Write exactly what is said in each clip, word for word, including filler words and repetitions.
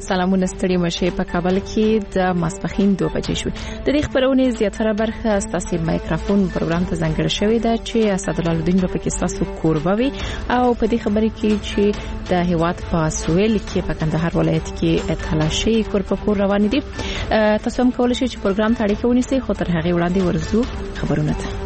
سلامونه ستړي مشه په کابل کې د ماسپخین دوه بجې شو. د دې خبرونه زیاتره برخه ستاسو مایکروفون پروګرام ته ځانګړی شوی دی چې اسدالله الدین په کې تاسو کوربوي او په دې خبرې کې چې د هیواد په سویل کې په کندهار ولایت کې تلاشي کور په کور روان دي. تاسو هم کولای شئ چې پروګرام ته اړیکه ونیسئ، خو تر هغه وړاندې ورزو خبرونه ته.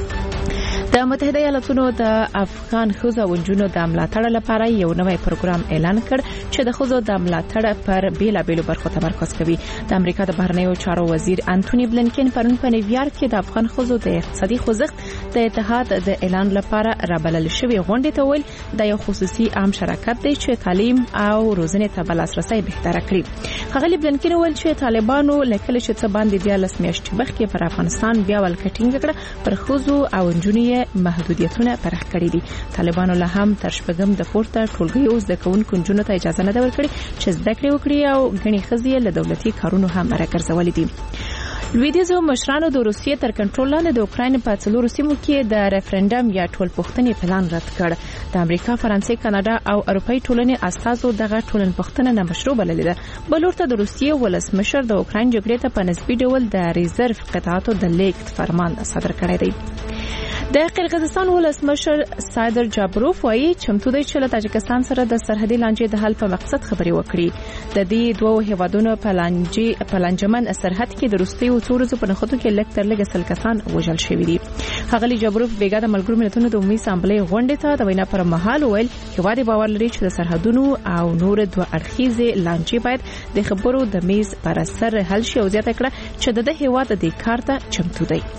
د متحده ایالاتونو د افغان ښځو او نجونو د ملاتړ لپاره یو نوی پروګرام اعلان کړ چې د ښځو د ملاتړ پر بیلابېلو برخو تمرکز کوي. د امریکا د بهرنیو چارو وزیر انټونی بلنکن پرون په نیویارک کې د افغان ښځو د اقتصادي خوځښت د اتحاد د اعلان لپاره رابلل شوی غونډې ته ویل د یو خصوصي عام شراکت دی چې تعلیم او روزنې ته لاسرسی بهتره کړي. ښاغلي بلنکن ویل چې طالبانو لیکل چې څه باندې د لس میاشتې مخکې پر افغانستان بیا ولکټینګ کړه پر ښځو او نجونو محدودیتونه پرخ کړی دي. طالبانو له هم تر شپږم د پورته ټولګي اوس د کوونکو نجونو ته اجازه نه ورکړي چې زده کړې وکړي او غني ښځې له دولتي کارونو هم راګرځولې دي. لویدیځو مشرانو د روسیې تر کنټرول لاندې د اوکراین په څلورو سیمو کې د ریفرندم یا ټولپوښتنې پلان رد کړ. د امریکا، فرانسې، کاناډا او اروپای ټولنې استازو دغه ټولنپوښتنه نامشروع بللې ده. بل ورته د روسیې ولسمشر د اوکراین جګړې ته په نسبي ډول د ریزرف قطعاتو د لیږد فرمان صادر کړی دی. د قرغیزستان ولسمشر سایدر جابروف وايي چمتو دی چې له تاجکستان سره د سرحدي لانجې د حل په مقصد خبرې وکړي. د دې دوه هیوادونو په لانجې په لانجمن سرحد کې د روسي او څورزو په نخودو کې لک تر لګ سل کسان وژل شوي دي. ښاغلي جابروف بیګا د ملګرو ملتونو د عمومي اسامبلې غونډې ته د وینا پر مهال ویل هیواد باور لري چې د سرحدونو او نور دوه اړخیزې لانجې باید د خبرو د میز پر سر حل شي او زیاته کړه چې د هیواد د کار ته چمتو دی.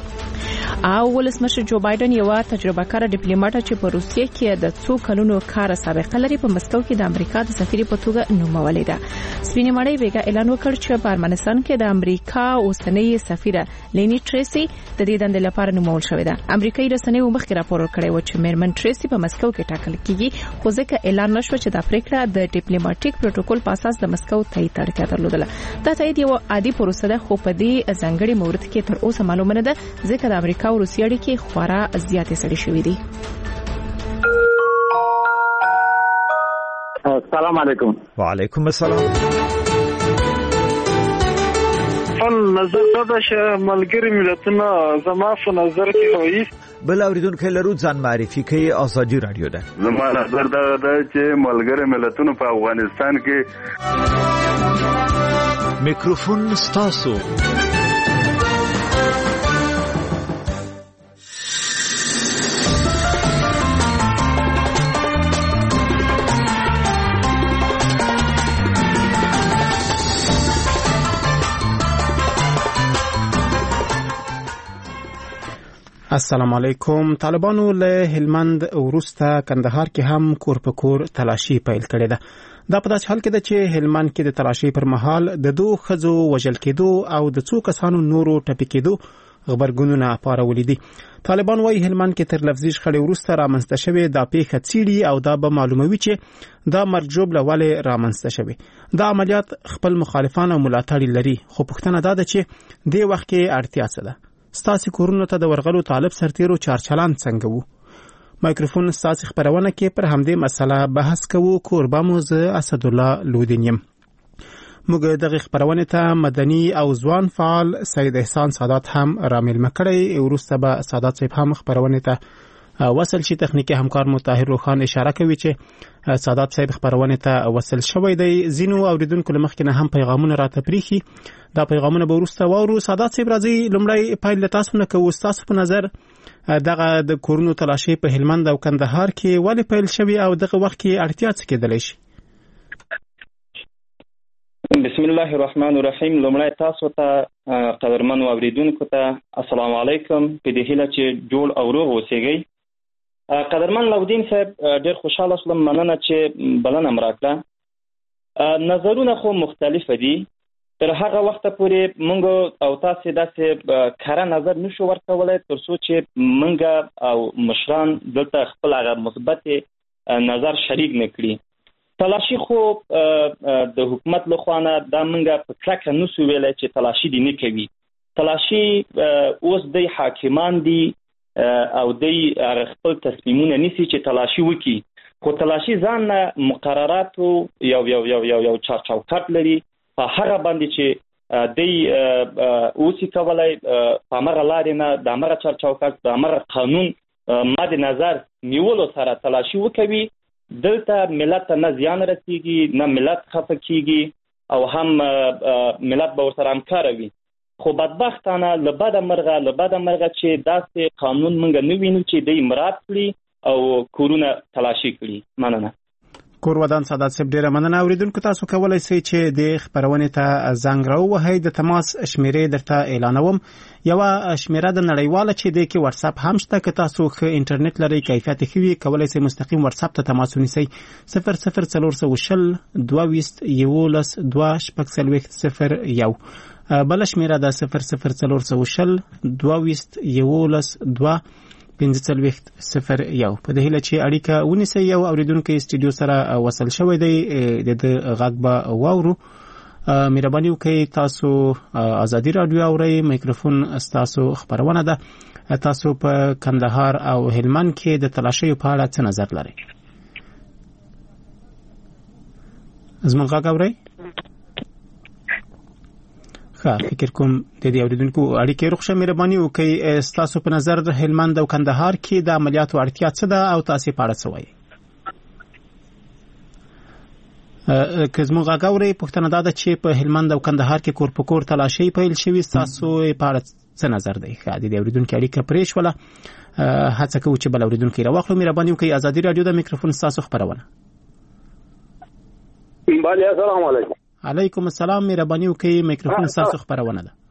او ولسمشر جو بایدن یو تجربه کار ډیپلوماټ چې په روسیې کې د څو کلونو کار سابقه لري په مسکو کې د امریکا د سفیر په توګه نومولې ده. سپینې مړۍ بیګا اعلان وکړ چې په ارمنستان کې د امریکا اوسنۍ سفیره لینی ټریسی د دې دندې لپاره نومول شوې ده. امریکایي رسنیو مخکې راپور ورکړی و چې میرمن ټریسی په مسکو کې ټاکل کیږي، خو ځکه اعلان نشو چې د افریقا د ډیپلوماټیک پروتوکول په اساس د مسکو تایید اړتیا درلودله. دا تایید یو عادي پروسه ده، خو په دې ځانګړي مورد کې تر اوسه معلومه نه ده ځکه د امریکا او روسیې اړیکې خورا زیاتې سړې شوې دي. السلام علیکم. وعلیکم السلام. ان نظر دا چې ملګری ملتونه زما په نظر کې وایي بل اوریدونکو لرو ځان معرفي کوي. ازادي رادیو ده. زما نظر دا ده چې ملګری ملتونه په افغانستان کې میکروفون ستاسو. السلام علیکم. طالبانو له هلمند وروسته کندهار کې هم کور په کور تلاشي پیل کړې ده. دا په داسې حال کې ده چې هلمند کې د تلاشي پر مهال د دوه ښځو وژل کېدو او د څو کسانو نورو ټپي کېدو خبرګونونه پارولې دي. طالبان وايي هلمند کې تر لفظي شخړې وروسته رامنځته شوې دا پیښه څیړي او دا به معلوموي چې دا مرجوب له ولې رامنځته شوې. دا عملیات خپل مخالفان او ملاتړي لري، خو پوښتنه دا ده چې دې وخت کې اړتیا څه ده. ستاسو کورونو ته د ورغلو طالب سرتیرو چارچلان څنګه وو؟ مایکروفون ستاسو خبرونه کې پر همدې مسله بحث کوو. کوربه مو زه اسدالله لودین یم. موږ دغه خبرونه ته مدني او ځوان فعال سید احسان سادات هم رامل مکړی. وروسته به سادات صاحب هم خبرونه ته وصل شي. تخنیکی همکار مو طاهر روخان اشاره کوي چې سادات صاحب خبرونه ته وصل شوی دی. زینو اوریدونکو لمخکې نه هم پیغامونه راته پریخي. دا پیغامونه به وروسته واورو. سادات صاحب راځي لومړی پایله تاسو نه کوو. تاسو په نظر دغه د کورونو تلاشي په هلمند او کندهار کې ولې پیل شوی او دغه وخت کې اړتیا څه کېدلی شي؟ بسم الله الرحمن الرحیم. لومړی تاسو ته قدرمن اوریدونکو ته السلام علیکم. په دې هیله چې جوړ او روغ اوسئ. قدرمن لودین صاحب ډېر خوشاله شوم، مننه چې بلنه مې راکړه. نظرونه خو مختلف دي. تر هغه وخت پورې موږ او تاسو داسې کره نظر نشو ورکولای تر څو چې موږ او مشران دلته خپل هغه مثبت نظر شریک نکړي. تلاشي خو د حکومت لخوا نه دا موږ په کلکه نشو ویلای چې تلاشي دي نه کوي. تلاشي اوس د حاکمان دي او د خپل تصمیمونه نیسي چې تلاشي وکړي. خو تلاشي ځان مقررات یو یو یو یو یو چارچوکټ لري په هغه باندې چې دی اوسې کولای په هغه لارې نه د هغه چارچوکټ د هغه قانون مد نظر نیولو سره تلاشي وکوي، دلته ملت نه زیان رسیږي، نه ملت خفه کیږي او هم ملت به ورسره همکاره وي. خو بدبختانه له بده مرغه له بده مرغه چې داسې قانون موږ نه وینو چې دی مراعات کړي او کورونه تلاشي کړي. مننه. کور ودان سعادت صاحب ډیره مننه. اوریدونکو تاسو کولای شئ چې د خبرونې ته زنګ راووهئ. د تماس شمیرې درته اعلانوم. یو شمیره د نړیواله چې د کې واتس اپ هم شته، که تاسو ښه انټرنیټ لرئ، کیفیت ښه وي، کولای شئ مستقیم واتس اپ ته تماس ونیسئ. صفر صفر څلور سوه شل دوه ویشت یولس دوه شپږ څلوېښت صفر یو. بله شمیره ده صفر صفر څلور سوه شل دوه ویشت یولس دوه پنځه څلوېښت صفر یو. په دې هیله چې اړیکه ونیسئ. یو اوریدونکی سټوډیو سره وصل شوی دی، د ده غږ به واورو. مهرباني وکړئ تاسو ازادي راډیو اورئ، میکروفون ستاسو خبرونه ده. تاسو په کندهار او هلمند کې د تلاشیو په اړه څه نظر لرئ؟ زموږ غږ اورئ؟ ښه، فکر کوم د دې اوریدونکو اړیکې روغ شه. مهرباني وکړئ ستاسو په نظر هلمند او کندهار کې د عملیاتو اړتیا څه ده او تاسو په اړه څه وایئ؟ که زموږ غږ اورئ، پوښتنه دا ده چې په هلمند او کندهار کې کور په کور تلاشۍ پیل شوي، ستاسو په اړه څه نظر دی؟ ښه، د دې اوریدونکو اړیکه پرې شوله. هڅه کوو چې بل اوریدونکي راواخلو. مهرباني وکړئ ازادي راډیو د میکروفون ستاسو خبرونه. بله، السلام علیکم. علیکم السلام. مهرباني وکړئ میکروفون ستاسو خبرونه ده.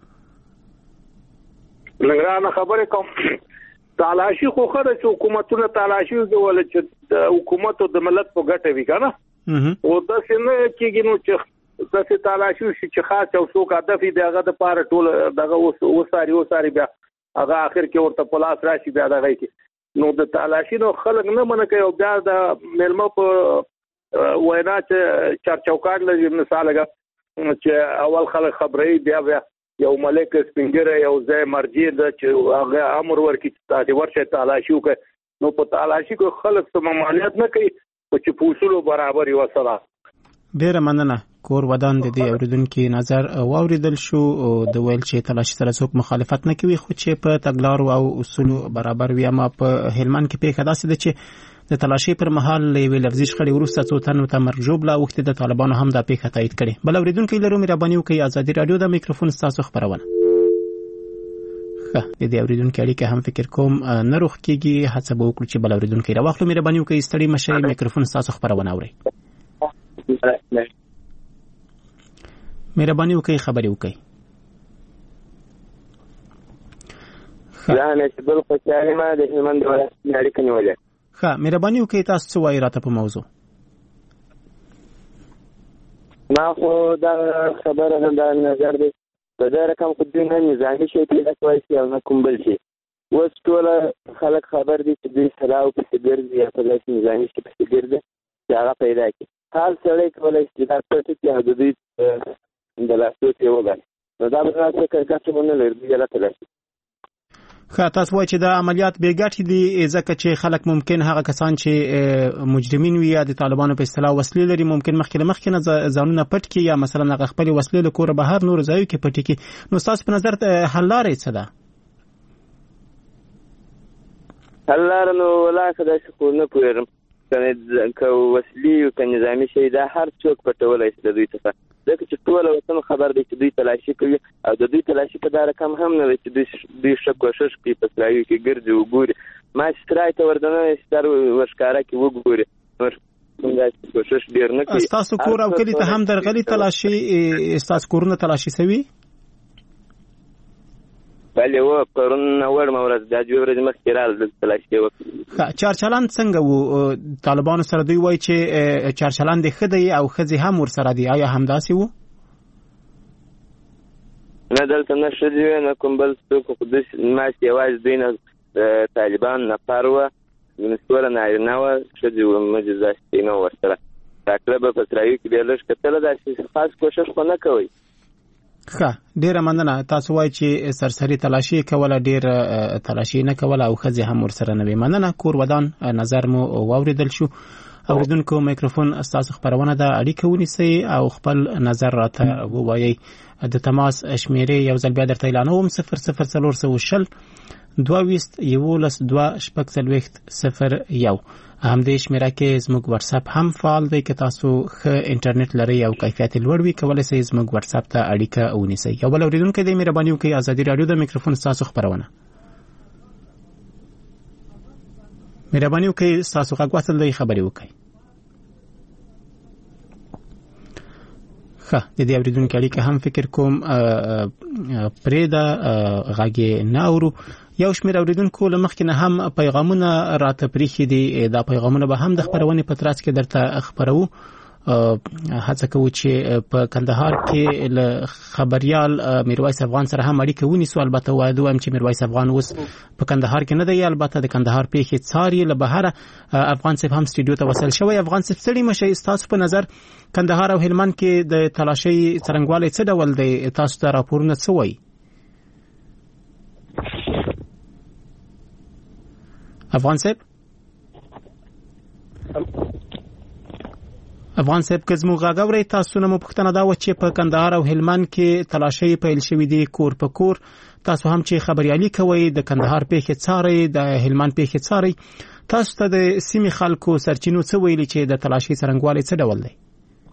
لږه خبره کوم. تلاشي خو خره چې حکومتونه تلاشي وکول چې حکومت او د ملت په ګټه وي کنه. او دا څنګه کېږي نو چې داسې تلاشي شي چې خاص او څوک هدف دی هغه د پاره ټول دغه وساري وساري بیا هغه اخر کې ورته پلاس راشي بیا دغه کې نو د تلاشي نو خلک نه منه کوي او بیا د ملمو په وینا چې چارچوکاټ لري مثال هغه چې اول خلک خبرې بیا بیا یو ملک سپینګره یو ځای مرجع د چې هغه امر ورکړي چې ورشه تلاشي وکړي نو په تلاشي کې خلک سم مالیات نه کوي او چې په اصولو برابر یو سره. ډیره مننه. کور ودان د دې اوریدونکو نظر واوریدل شو او د ویل چې تلاشي سره څوک مخالفت نه کوي، خو چې په تګلارو او اصولو برابر وي. اما په هلمند کې پیښه داسې ده چې د تلاشي پر مهال یوې لفظي شخړې وروسته څو تنو ته مرګ ژوبله اوښتې. د طالبانو هم دا پیښه تایید کړې. بل اوریدونکي لرو، مهرباني وکړئ ازادي راډیو د میکروفون ستاسو خبرونه. ښه، د دې اوریدونکو اړیکه هم فکر کوم نه روغ کېږي. هڅه به وکړو چې بل اوریدونکي راواخلو. مهرباني وکړئ ستړي مه شئ، میکروفون ستاسو خبرونه اورئ. مهرباني وکړئ خبرې وکړئ. لا نه چې بل خو چې ما د هلمند ولایت اړیکه نیولې. ښه، مهرباني وکړئ تاسو څه وایي راته په موضوع؟ ما خو دا خبره نه دا نظر دی په دا رقم خو دوی نه نظامي شي پیدا کولی شي او نه کوم بل شي. اوس ټوله خلک خبر دي چې دوی سلاو پسې ګرځي یا په داسې نظامي شي پسې ګرځي چې هغه پیدا کړي. حال سړی کولی شي دا پټ کړي او د دوی د لاسو ته وګڼي نو دا به څه ګټه ونه لري دوی لا تلاشي. ښه، تاسو وایئ چې دا عملیات بې ګټې دي ځکه چې خلک ممکن هغه کسان چې مجرمین وي یا د طالبانو په اصطلاح وسلې لري ممکن مخکې له مخکې نه ځانونه پټ کړي یا مثلا هغه خپلې وسلې له کوره بهر نورو ځایو کې پټې کړي. نو ستاسو په نظر حل لاره څه ده؟ حل لاره نو ولا که داسې خو نه پوهېږم که وسلې او که نظامي شی دا هر څوک پټولی شي د دوی څخه ځکه چې ټول وطن خبر دی چې دوی تلاشي کوي او د دوی تلاشي په دا رقم هم نه دی چې دوی دوی ښه کوښښ کوي په سلاوي کې ګرځي وګوري. ما چې سرای ته وردننه چې در ورښکاره کې وګوري نور داسې کوښښ ډېر نه کوي. ستاسو کور او کلي ته هم درغلي تلاشي ستاسو کورونه تلاشي شوي؟ بله و پرون وړمه ورځ دا دوې ورځې مخکې راغله دلته تلاشي وکړه. ښه، چارچلند څنګه و طالبانو سره؟ دوی وایي چې چارچلند یې ښه دی او ښځې هم ورسره دي. آیا همداسې و؟ نه دلته نه ښځې وې نه کوم بل څوک خو داسې ماسې یوازې دوی نه طالبان نفر وه ټوله نارینه وه ښځې وه مجې داسې نه وه ورسره. ډاکټره به په سرايو کې بیا لږ کتله داسې خاص کوښښ خو نه کوئ. ښه، ډیره مننه. تاسو وایئ چې سرسري تلاشي کوله، ډیر تلاشي نه کوله او ښځې هم ورسره نه وې. مننه. کور ودان نظر مو واوریدل شو. اوریدونکو میکروفون تاسو خبرونه د اړیکه ونیسئ او خپل نظر راته ووایئ. د تماس شمیرې یو ځل بیا درته اعلانوم: صفر صفر څلور سوه شل دوه ویشت یولس دوه شپږ څلوېښت صفر یو. همدې شمیره کې زموږ واتس اپ هم فعال دی. که تاسو ښه انټرنیټ لرئ او کیفیت یې لوړ وي، کولی شئ زموږ واتس اپ ته اړیکه ونیسئ. یو بل اوریدونکی دی، مهرباني وکړئ ازادي راډیو د میکروفون ستاسو خبرونه. مهرباني وکړئ ستاسو غږ وصل دی، خبرې وکړئ. ښه، د دې اوریدونکي اړیکه هم فکر کوم پرېږده، غږ یې نه اورو. یو شمېر اوریدونکو له مخکې نه هم پیغامونه راته پرېښي دي. دا پیغامونه به هم د خپرونې په ترڅ کې درته خپروو. هڅه کوو چې په کندهار کې له خبریال میرویس افغان سره هم اړیکه ونیسو. البته واید وایم چې میرویس افغان اوس په کندهار کې نه دی، البته د کندهار پیښې څاري. له بهره افغان صاحب هم سټوډیو ته وصل شوی. افغان صاحب ستړي مشئ، ستاسو په نظر کندهار او هلمند کې د تلاشۍ څرنګوالی څه ډول دی؟ تاسو ته راپورونه څه وایي؟ افغان صاحب افغان صاحب که زموږ غږ اورئ، تاسو نه مو پوښتنه دا وه چې په کندهار او هلمند کې تلاشۍ پیل شوي دي کور په کور. تاسو هم چې خبریالي کوئ، د کندهار پیښې څارئ، د هلمند پیښې څارئ، تاسو ته د سیمې خلکو سرچینو څه ویلي چې د تلاشۍ څرنګوالی څه ډول دی؟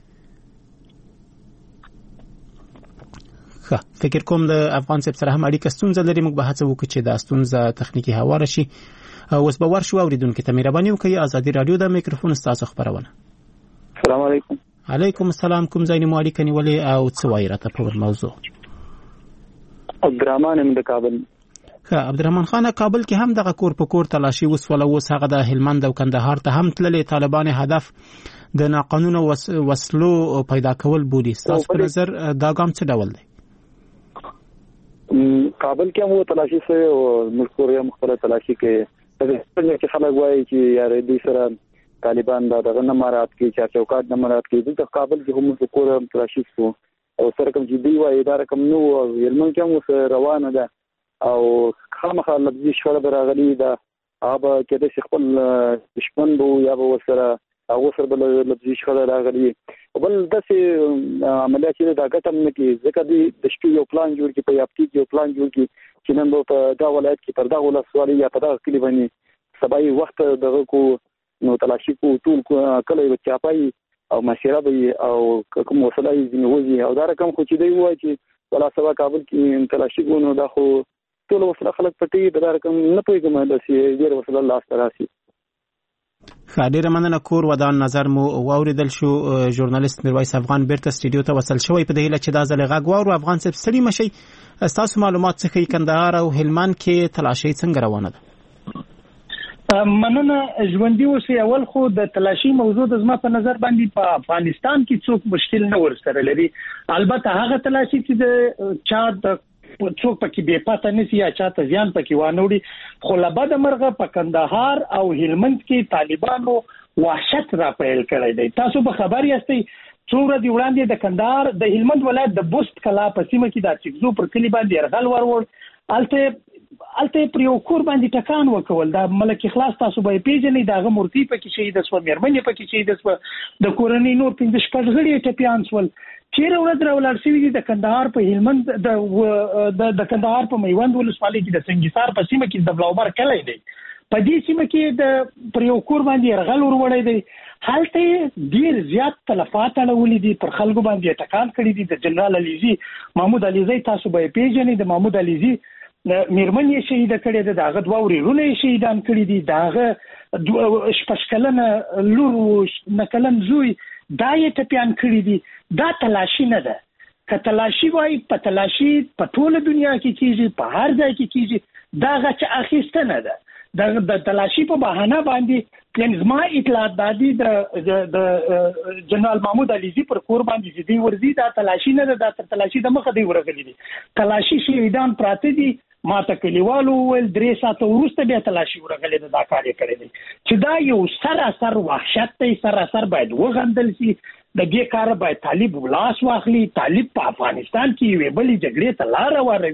ښه، فکر کوم د افغان صاحب سره هم اړیکه ستونزه لري. موږ به هڅه وکړو چې دا ستونزه تخنیکي هواره شي. اوس به ورشو اوریدونکي ته مهرباني وکړئ ازادي راډیو د میکروفون ستاسو خبرونه. السلام علیکم. علیکم السلام. کوم ځای نه مو اړیکه نیولې او څه وایي راته په موضوع؟ عبدالرحمن ام د کابل. ښه، عبدالرحمن خان، کابل کې هم دغه کور په کور تلاشي وسوله. اوس هغه د هلمند او کندهار ته هم تللې. طالبان هدف د ناقانونه وسلو پیدا کول بولي. ستاسو په نظر دا ګام څه ډول دی؟ کابل کې هم تلاشي سوی او ملک کوریا مختلف تلاشي کې چې خلک وایي چې یاره دوی سره طالبان دا دغه نه مراعات کوي، چې چوکاټ نه مراعات کوي. دلته کابل کې هم ملک کوریا تلاشي سو او سره کوم چې دوی وایي دا رقم نو هلمند کې هم روانه ده او خامخا لفظي شخړه به راغلي ده. هغه کېدای شي خپل دشمن به یا به ورسره هغه سره به لفظي شخړه راغلي. بل داسې عملیات چې دا ګټه هم نه کوي، ځکه دوی د شپې یو پلان جوړ کړي، په یابتي کې یو پلان جوړ کړي چې نن به په دا ولایت کې پر دغه ولسوالۍ یا په دغه کلي باندې سبا یې وخت دغه کو نو تلاشي کو ټول کله یې چاپای او مسیره به او کوم وسله یې ځینې وځي او دا رقم خو چې دی وایي چې ولا سبا کابل کې تلاشي کو نو دا خو ټول وسله خلک پټي دا رقم نه پوهېږم داسې ډېر وسله لاس ته راسي. ښه، ډېره مننه. کور ودان نظر مو واورېدل شو. ژورنالیست میرویس افغان بیرته سټوډیو ته وصل شوی. په دې هیله چې دا ځل یې غږ واورو. افغان صاحب ستړي مشئ، ستاسو معلومات څه ښیي کندهار او هلمند کې تلاشۍ څنګه روانه ده؟ مننه. ژوندي اوسئ. اول خو د تلاشي موضوع د زما په نظر باندې په افغانستان کې څوک مشکل نه ورسره لري. البته هغه تلاشي چې د چا د څوک پکې بې پته نسی یا چاته زیان پکې وانه وړي، خو له بده مرغه په کندهار او هلمند کې طالبانو وحشت را پیل کړی دی. تاسو به خبر یاستئ څو ورځې وړاندې د کندهار د هلمند ولایت د بوست کلا په سیمه کې د چکزو پر کلي باندې یرغل ورور. الته الته پر یو کور باندې ټکان وکول. دا ملک اخلاص تاسو به پیژنئ، دغه مورتي پکې شهید شو، مېرمنې پکې شهید شو، د کورنۍ نور پنځه شپږ غړي ټپیان شول. چیرې ورځ راولار شوی دي د کندهار په هلمند د د کندهار په میوند ولسوالۍ کې د سنگیسار په سیمه کې د بلاوبر کلی دی. په دې سیمه کې د پر یو کور باندې یرغل وروړی دی. هلته ډیر زیات تلفات اړولي دي، پر خلکو باندې ټکان کړی دي. د جنرال علیزي محمود علیزي تاسو به پیژنئ، د محمود علیزي مېرمن یې شهید کړې ده، دغه دوه ورونه یې شهیدان کړي دي، دغه شپږ کلنه لور نه کلن زوی دا یې ټپیان کړي دي. دا تلاشي نه ده. که تلاشي وای په تلاشي په ټوله دنیا کې کیږي، په هر ځای کې کیږي. دا غچ اخیستنه ده. د تلاشي په بهانه باندې یعنی زما اطلاعات دادي د د جنرال محمود علیزي پر کور باندې چې دی ورزي دا تلاشي نه ده. دا تر تلاشي د مخه دی ورغلي دي. تلاشي شهیدان پراته دي. ما ته کلیوالو ول درې ساعته وروسته بیا تلاشي ورغلي ده. دا کار یې کړی دی چې دا یو سراسر وحشت دی. سراسر باید وغندل شي. د دې کار باید طالب ولاس واخلي. طالب په افغانستان کې یوې بلې جګړې ته لار واروي.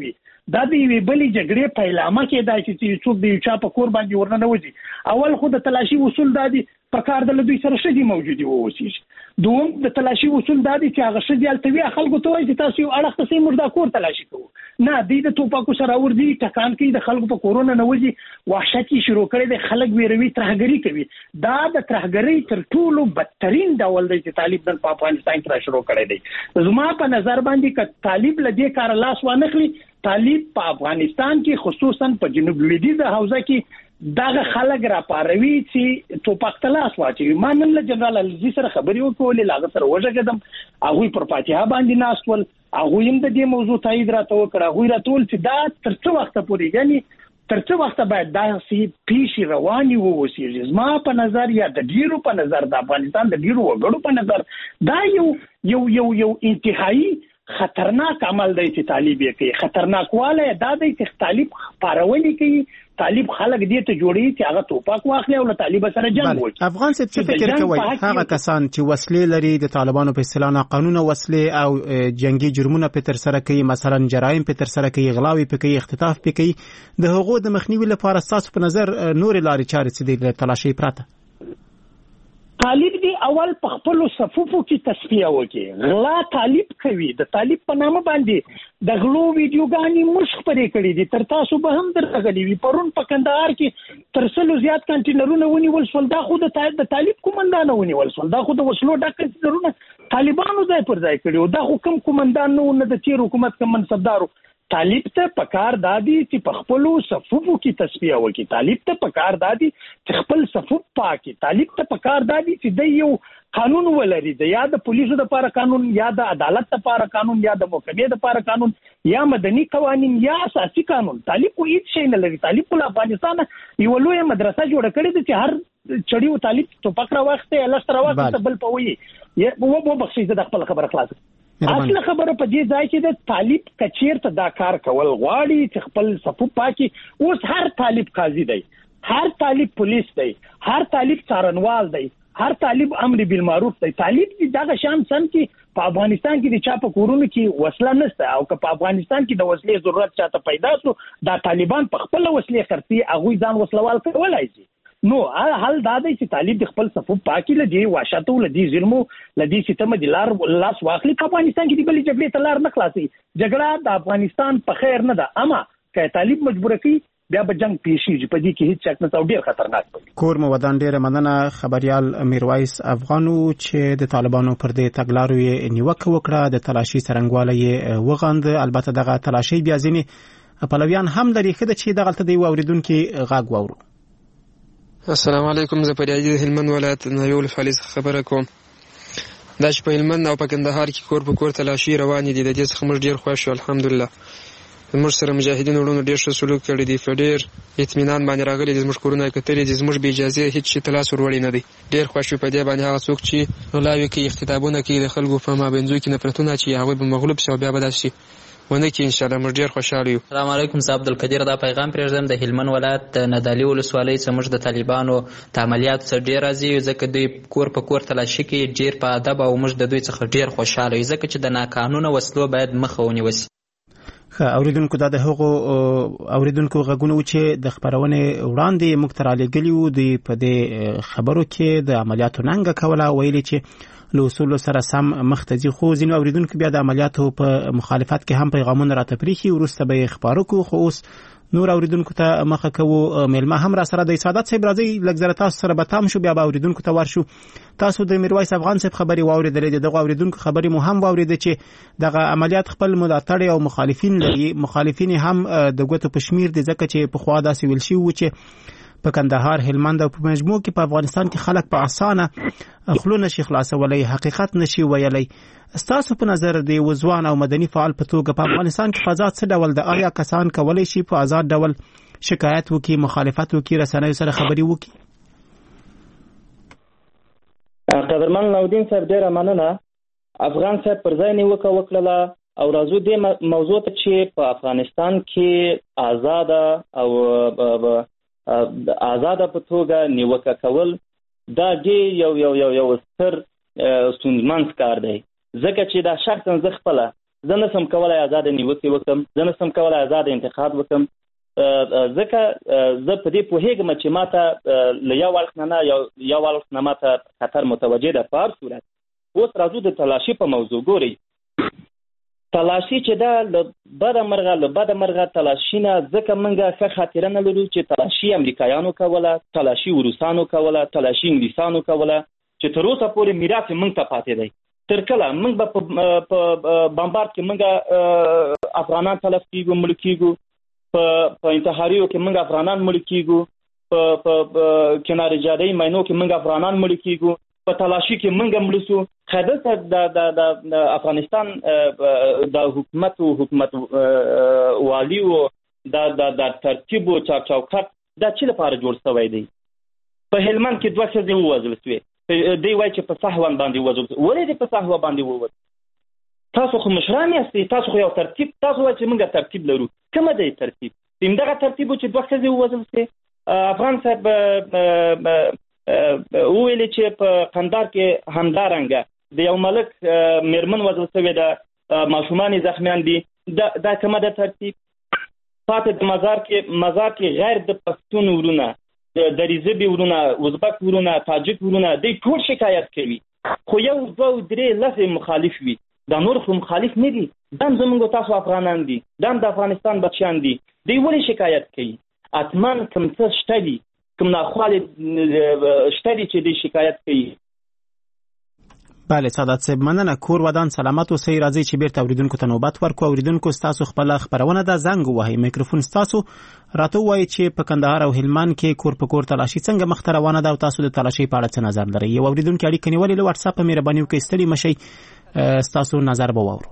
دا د یوې بلې جګړې پیلامه کېدای شي چې څوک د یو چا په کور باندې ورننوځي. اول خو د تلاشي اصول دا دي په کار د دوی سره شدي موجودي واوسېږي. دوم د تلاشي اصول دا دي چې هغه شدي التوي خلکو ته وایي چې تاسو یو اړخ ته موږ دا کور تلاشي کوو. نه دوی د توپاکو سره ورځي ټکان کوي د خلکو په کورونه نوځي وحشت شروع کړي د خلک ویروي ترهګري کوي. دا د ترهګري تر ټولو بدترین ډول دی چې طالب نن په افغانستان کې شروع کړي دی. زما په نظر باندې ک طالب لدې کار لاس وانخلي طالب په افغانستان کې خصوصا په جنوب لویدیځه حوزه کې دغه خلک را پاروي چې توپک تلاس واچي. ما نن له جنرال الزي سره خبرې وکولې لاغه سره وژګدم هغه پر فاتحه باندې ناستول هغه هم د دې موضوع تایید راته وکړه. هغه راټول چې دا تر څو وخت پورې یعنی تر څو وخت باید دا سي پیشي رواني ووسیږي. زما په نظر یا د ډیرو په نظر د افغانستان د ډیرو وګړو په نظر دا یو یو یو یو انتهایی خطرناک عمل دی چې طالب یې کوي. خطرناک واله دا دی چې طالب پارونی کوي. طالب خلک دې ته جوړي چې هغه توپک واخلي او له طالب سره جنگ وکړي. افغان څه فکر کوي هغه کسان چې وسلې لري د طالبانو په اصطلاح قانون وسلې او جنگي جرمونه په تر سره کوي مثلا جرایم په تر سره کوي غلاوي په کوي اختطاف په کوي د هغو د مخنیوي لپاره تاسو په نظر نور لارې چارې څه دي تلاشي پراته؟ طالب دی اول په خپل صفوفو کې تصفیه وکړي. غلا طالب کوي د طالب په نامه باندې د غلو ویډیوګانې مش خبرې کړې دي. تر تاسو به هم درغلي وي پرون په کندهار کې تر سلو زیات کانټینرونه ونیول شول. دا خو د طالب کومندان ونیول شول. دا خو د وسلو ډک کانټینرونه طالبانو ځای پر ځای کړي. دا خو کوم کومندان نه د تیر حکومت کوم منصبدارو. طالب ته پکار دادی چې په خپل صفوفو کې تصفیه وکړي. طالب ته پکار دادی چې خپل صفوف پاکي. طالب ته پکار دادی چې د یو قانون ولري د یا د پولیسو لپاره قانون یا د عدالت لپاره قانون یا د محکمې لپاره قانون یا مدني قوانين یا اساسي قانون. طالب کو هیڅ شي نه لري. طالب په افغانستان یو لوی مدرسه جوړ کړې ده چې هر چړیو طالب توپک را واخته لستر واخته بل پوي یا وو وو بخشي د خپل خبره خلاص. اصل خبره په دې ځای کې د طالب کچیر ته دا کار کول غواړي چې خپل صفو پاکي. اوس هر طالب قاضي دی، هر طالب پولیس دی، هر طالب څارنوال دی، هر طالب امر بالمعروف دی. طالب دې دغه شان سم کې په افغانستان کې د چا په کورونو کې وسله نشته او که په افغانستان کې د وسلې ضرورت چاته پیدا شو دا طالبان په خپل وسلې خرڅي هغه ځان وسلوال کولای شي. نو حل دا دی چې طالب د خپل صفو پاکي لدی واشاتو لدی ظلمو لدی ستم د لار لاس واخلي. په افغانستان کې د بلې جګړې ته لار نه خلاصي. جګړه د افغانستان په خیر نه ده اما که طالب مجبور کی بیا به جنگ پیشي په دې کې هیڅ شک نه او ډیر خطرناک دی. کور مو ودان ډیره مننه خبريال میرویس افغانو چې د طالبانو پر دې تګلارو یې نیوکه وکړه د تلاشي څرنګواله یې وغند. البته دغه تلاشي بیا ځینې پلویان هم لري خده چې دغه ته دی اوریدونکو غاګ وورو. السلام علیکم. زه پر یاد هلمند ولایت نه یو فعالیت خبره کوم. دا چې په هلمند او په کندهار کې کور په کور تلاشي روان دي د دې څخه موږ ډیر خوښ یو الحمدلله. موږ سره مجاهدین ورونو ډیر ښه سلوک کړی دی. په ډیر اطمینان باندې راغلي دي. موږ کورونه کتلې دي. موږ به اجازه هیڅ شي تلاس ورولې نه دي. ډیر خوښ په دې باندې هغه څوک چې غلاوي کوي اختتابونه کوي د خلکو په مابینځو کې نفرتونه چې هغه به مغلوب شي بیا به داسي ونه کې ان شاء الله موږ ډیر خوشاله یو. السلام علیکم. زه عبدالقدیر دا پیغام پرېږدم د هلمند ولایت د ندالي ولسوالۍ څخه. موږ د طالبانو د عملیاتو څخه ډیر راضي یو ځکه دوی کور په کور تلاشي کوي ډیر په ادب او موږ د دوی څخه ډیر خوشاله یو ځکه چې د ناقانونه وسلو باید مخه ونیول شي. ښه اوریدونکو دا د هغو اوریدونکو غږونه و چې د خبرونې وړاندې موږ ته رالیږلي وو. دوی په دې خبرو کې د عملیاتو ننګه کوله ویلي چې له اصولو سره سم مخ ته ځي. خو ځینې اوریدونکو بیا د عملیاتو په مخالفت کې هم پیغامونه راته پرېښي وروسته به یې خپاره کړو. خو اوس نور اوریدونکو ته مخه کوو. میلمه هم را سره دی. سعادت صاحب راځئ لږ زره تاسو سره به تام شو بیا به اوریدونکو ته ورشو. تاسو د میرویس افغان صاحب خبرې واورېدلې دي. دغه اوریدونکو خبرې مو هم واورېدې چې دغه عملیات خپل ملاتړ او مخالفین لري. مخالفین هم د ګوتو په شمیر دي ځکه چې پخوا داسې ویل شوي وو چې په کندهار هلمند او په مجموع کې په افغانستان کې خلک په اسانه خلو نشي خلاصولای حقیقت نشي ویلای. ستاسو په نظر دی وزوان او مدني فعال په توګه په افغانستان کې فضا څه ډول د آیا کسان کولای شي په آزاد ډول شکایت وکړي مخالفت وکړي رسنیو سره خبري وکړي؟ قدرمن نودین صاحب ډیره مننه. افغان صاحب پر ځای نیوکه وکړه او راځو دې موضوع ته چې په افغانستان کې آزاد او آزاده په توګه نیوکه کول دا ډېر یو یو یو یو ستر ستونزمن کار دی ځکه چې دا شخصا زه خپله زه نه سم کولای آزاد نیوکه وکم، زه نه سم کولای آزاد انتقاد وکم، ځکه زه په دې پوهیږم چې ماته له یو اړخ نه یو یو اړخ نه ماته خطر متوجه ده. په هر صورت اوس راځو د تلاشي په موضوع. ګورئ تلاشي چې دا له بده مرغه له بده مرغه تلاشي نه ځکه موږ ښه خاطره نه لرو چې تلاشي امریکایانو کوله، تلاشي روسانو کوله، تلاشي انګلیسانو کوله، چې تر اوسه پورې میراث موږ ته پاتې دی. تر کله موږ به په بمبارد کې موږ افغانان تلف کیږو، مړه کیږو، په انتحاریو کې موږ افغانان مړه کیږو، په کنار جاده‌ای مینو کې موږ افغانان مړه کیږو، په تلاشي کې موږ مړه سو. خدای د د افغانستان د حکومت او حکومت والی او د د ترتیب او چوکاټ دا چې لپاره جوړ شوی دی. په هلمند کې دوه ښځې ووژل شوې، دی وایي چې په صحوان باندې ووژل شوې. ولې دې په صحوا باندې ووژل؟ تاسو خو مشران یاستئ، تاسو خو یو ترتیب، تاسو وایئ چې موږ ترتیب لرو. کومه دی ترتیب؟ همدغه ترتیب و چې دوه ښځې ووژل شوې. افغان صاحب وویل چې په قندار کې همدارنګه د یو ملک میرمن وژل شوې ده، ماشومان زخمیان دي. دا کومه ده ترتیب؟ پاتې د مزار کې مزار کې غیر د پښتون ورونه، د دریزبي ورونه، ازبک ورونه، تاجک ورونه، دوی ټول شکایت کوي، خو یو دوه درې لسې مخالف وي. دا نور خو مخالف نه دي، دا زموږ تاسو افغانان دي، دا د افغانستان بچیان دي. دوی ولې شکایت کوي؟ اتمن کوم څه شته دي، کوم ناخواله شته دي چې دوی شکایت کوي. بله سعادت صاحب مننه. کور ودان سلامت اوسئ. راځئ چې بیرته اوریدونکو ته نوبت ورکړو. اوریدونکو ستاسو خپله خپرونه ده، زنګ ووهئ، میکروفون ستاسو. راته ووایئ چې په کندهار او هلمند کې کور په کور تلاشي څنګه مخته روانه ده او تاسو د تلاشي په اړه څه نظر لرئ. یو اوریدونکي اړیکه نیولې له واتساپ په مهرباني وکړئ، ستړي مشئ، ستاسو نظر به واورو.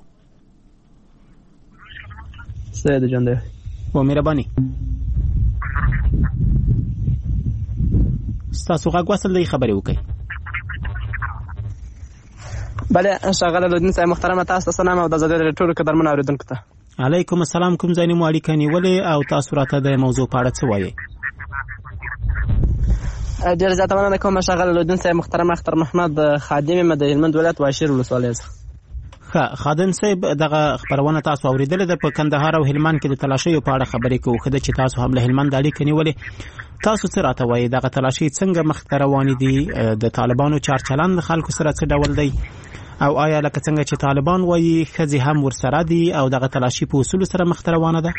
سید جان دی و مهرباني ستاسو غږ وصل دی، خبرې وکړئ. بله ښاغلی لودین صاحب محترمه، تاسو ته سلام او د ازادۍ راډیو ټولو قدرمنو اورېدونکو ته علیکم السلام. کوم ځای نه مو اړیکه نیولې او تاسو راته د موضوع په اړه څه وایئ؟ ډېر زیاته مننه کوم ښاغلی لودین صاحب محترم. اختر محمد خادم یم د هلمند ولایت واشیر ولسوالۍ څخه. ښه خادم صاحب، دغه خبرونه تاسو اورېدلې ده. په کندهار او هلمند کې د تلاشیو په اړه خبرې کوو. ښه ده چې تاسو هم له هلمند اړیکه نیولې. تاسو څه راته وایئ؟ دغه تلاشي څنګه مخته روانې دي؟ د طالبانو چارچلند خلکو سره څه ډول دی؟ او آیا لکه څنګه چې طالبان وایي ښځې هم ورسره دي او دغه تلاشي په اصولو سره مخته روانه ده؟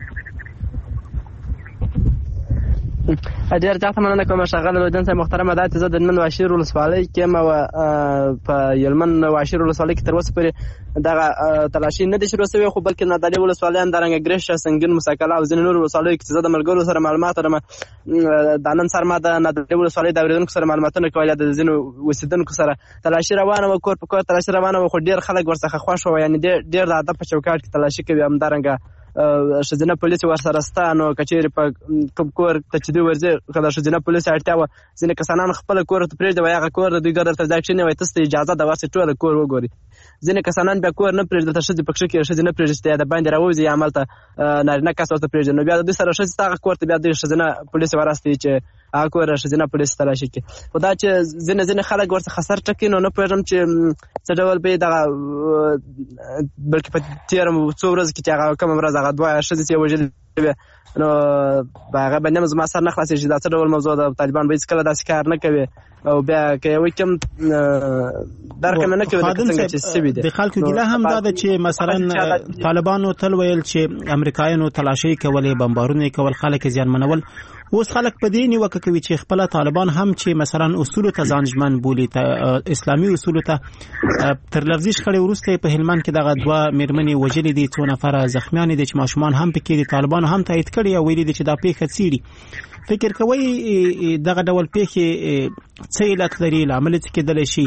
ډېر زیاته مننه کوم ښاغلی لودین صاحب محترمه. دا چې زه د هلمند واشیر ولسوالۍ کې یم او په هلمند واشیر ولسوالۍ کې تر اوسه پورې دغه تلاشي نه دي شروع شوې، خو بلکې نادعلي ولسوالۍ همدارنګه ګرېشه، سنګین، موسیقله او ځینې نورو ولسوالیو کې چې زه د ملګرو سره معلومات لرم. د نن سهار ما د نادعلي ولسوالۍ د اورېدونکو سره معلوماتونه کول، د ځینو اوسېدونکو سره تلاشي روانه وه، کور په کور تلاشي روانه وه، خو ډېر خلک ورڅخه خوښ وه، یعنې ډېر د ادب په چوکاټ کې تلاشي کوي. همدارنګه ښځینه پولیس ورسره شته، نو که چېرې په کوم کور ته چې دوی ورځي که د ښځینه پولیس اړتیا وه، ځینې کسانان خپله کور ته پرېږدي، وایي هغه کور د دوی ګر درته ځای کښېني، وایي تاسو ته اجازه ده ورسئ ټوله کور وګورئ. ځینې کسانان بیا کور نه پرېږدي، ته ښځې پکښې کې ښځې نه پرېږدي چې د باندې راووځي یا همالته نارینه کس ورته پرېږدي، نو بیا د دوی سره ښځې ته هغه کور ته بیا دوی ښځینه پولیس وراستوي چې هغه کور ښځینه پولیس تلاشي کړي. خو دا چې ځینې ځینې خلک ورڅخه سر ټکوي، نو نه پوهېږم چې څه ډول به یې دغه بلکې په تېره څو ورځو کې چې هغه کومه ورځ هغه دوه ښځې چې یې وژلې وې، نو په هغه باندې هم زما سر نه خلاصېږي چې دا څه ډول موضوع ده. طالبان به هېڅکله داسې کار نه کوي او بیا که یې وکړم درک مې نه کوي لکه څنګه چې سوي دي. د خلکو ګیله هم دا ده چې مثلا طالبانو تل ویل چې امریکایانو تلاشۍ کولې، بمبارونه یې کول، خلک یې زیانمنول. اوس خلک په دې نیوکه کوي چې خپله طالبان هم چې مثلا اصولو ته ځان ژمن بولي، اسلامي اصولو ته. تر لفظي شخړې وروسته په هلمند کې دغه دوه میرمنې وژلې دي، څو نفره زخمیانې دي چې ماشومان هم پکې دي. طالبانو هم تایید کړي او ویلي دي چې دا پیښه څېړي. فکر کوئ دغه ډول پیښې څه علت لري، لامل څه کېدلی شي؟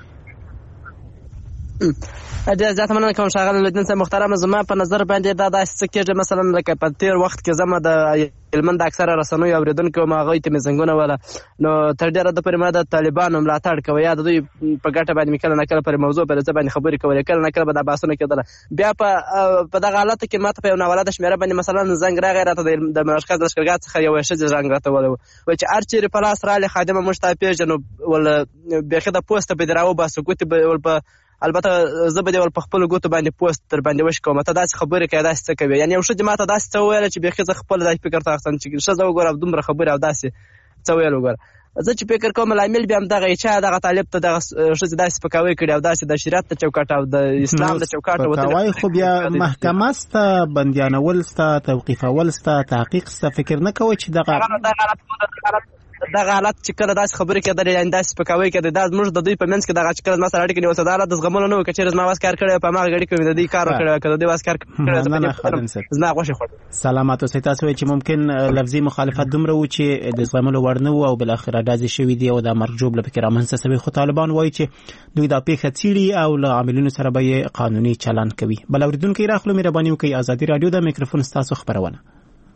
ډېر زیاته مننه کوم ښاغلی لودین صاحب محترمه. زما په نظر باندې دا داسې څه کېږي، مثلا لکه په تېر وخت کې زه د هلمند د اکثره رسنیو اورېدونکي وم، هغوی ته مې زنګونه وله، نو تر ډېره حده پورې ما د طالبانو ملاتړ کوه، یا د دوی په ګټه باندې مې کله نه کله پر موضوع پر ځای باندې خبرې کولې، کله نه کله به دا بحثونه کېدله. بیا په په دغه حالاتو کې ما ته په یو ناولاده شمېره باندې مثلا زنګ راغی، راته د مرکز د لښکرګاه څخه یوه ښځې زنګ راته ولی و، وایي چې هر چېرې په لاس رالې خادمه موږ تا پېژنو، ول بیخي د پوسته به دې راوباسو، ګوتې به ول په البته زه به دې په خپل ګوتو باندې پوسټ تر باندې وشکوم ته داسې خبرې کوي داسې څه کوي یعنی یو ښځه ماته داسې څه ویل چې بېخي زه خپل داسې فکر ته اخستم چې ښځه وګوره دومره خبرې او داسې څه ویل وګوره زه چې فکر کوم لامل بیا همدغه یې چا دغه طالب ته دغه ښځې داسې سپکاوی کړي او داسې د شریعت د چوکاټ او د اسلام د چوکاټ سپکاوی خو بیا محکمه سته بندیانول سته توقیفول سته تحقیق سته فکر نه کوئ چې دغه دغه حالت چې کله داسې خبرې کېدلې یعنې داسې سپکاوی کېدی دا زموږ د دوی په منځ کې دغه چې کله زما سره اړیکې نیول دا حالت د زغملو نه و که چېرې زما واس کار کړی په هماغه غړي کې مې د دوی کار وکړی که د دوی واس کار کړی زما غوښې خوړل سلامات اوسئ تاسو وایئ چې ممکن لفظي مخالفت دومره و چې د زغملو وړ نه و او بالاخره ډزې شوي دي او دا مرګ ژوبله پکې رامنځته شوې خو طالبان وایي چې دوی دا پیښه څېړي او له عاملینو سره به یې قانوني چلند کوي بل اورېدونکی راخلو مهرباني وکړئ ازادي راډیو د میکروفون ستاسو خپرونه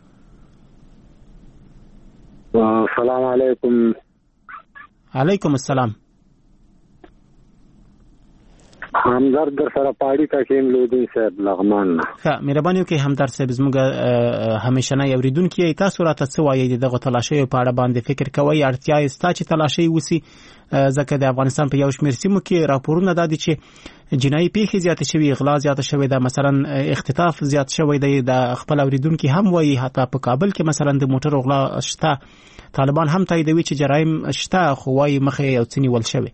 السلام علیکم علیکم السلام همدرد در سره پاړی تا کې لودي صاحب لغمان ښه مهرباني وکړئ همدرد صاحب زموږ همیشنی اوریدونکي یې تاسو راته څه وایئ دغه تلاشیو په اړه باندې فکر کوئ اړتیا یې سته چې تلاشۍ وسي ځکه د افغانستان په یو شمېر سیمو کې راپورونه دا دي چې جنایي پیښې زیاتې شوي غلا زیاته شوې ده مثلا اختطاف زیات شوی دی د خپل اوریدونکي هم وایي حتی په کابل کې مثلا د موټرو غلا شته طالبان هم تاییدوي چې جرایم شته خو وایي مخې یو څه نیول شوی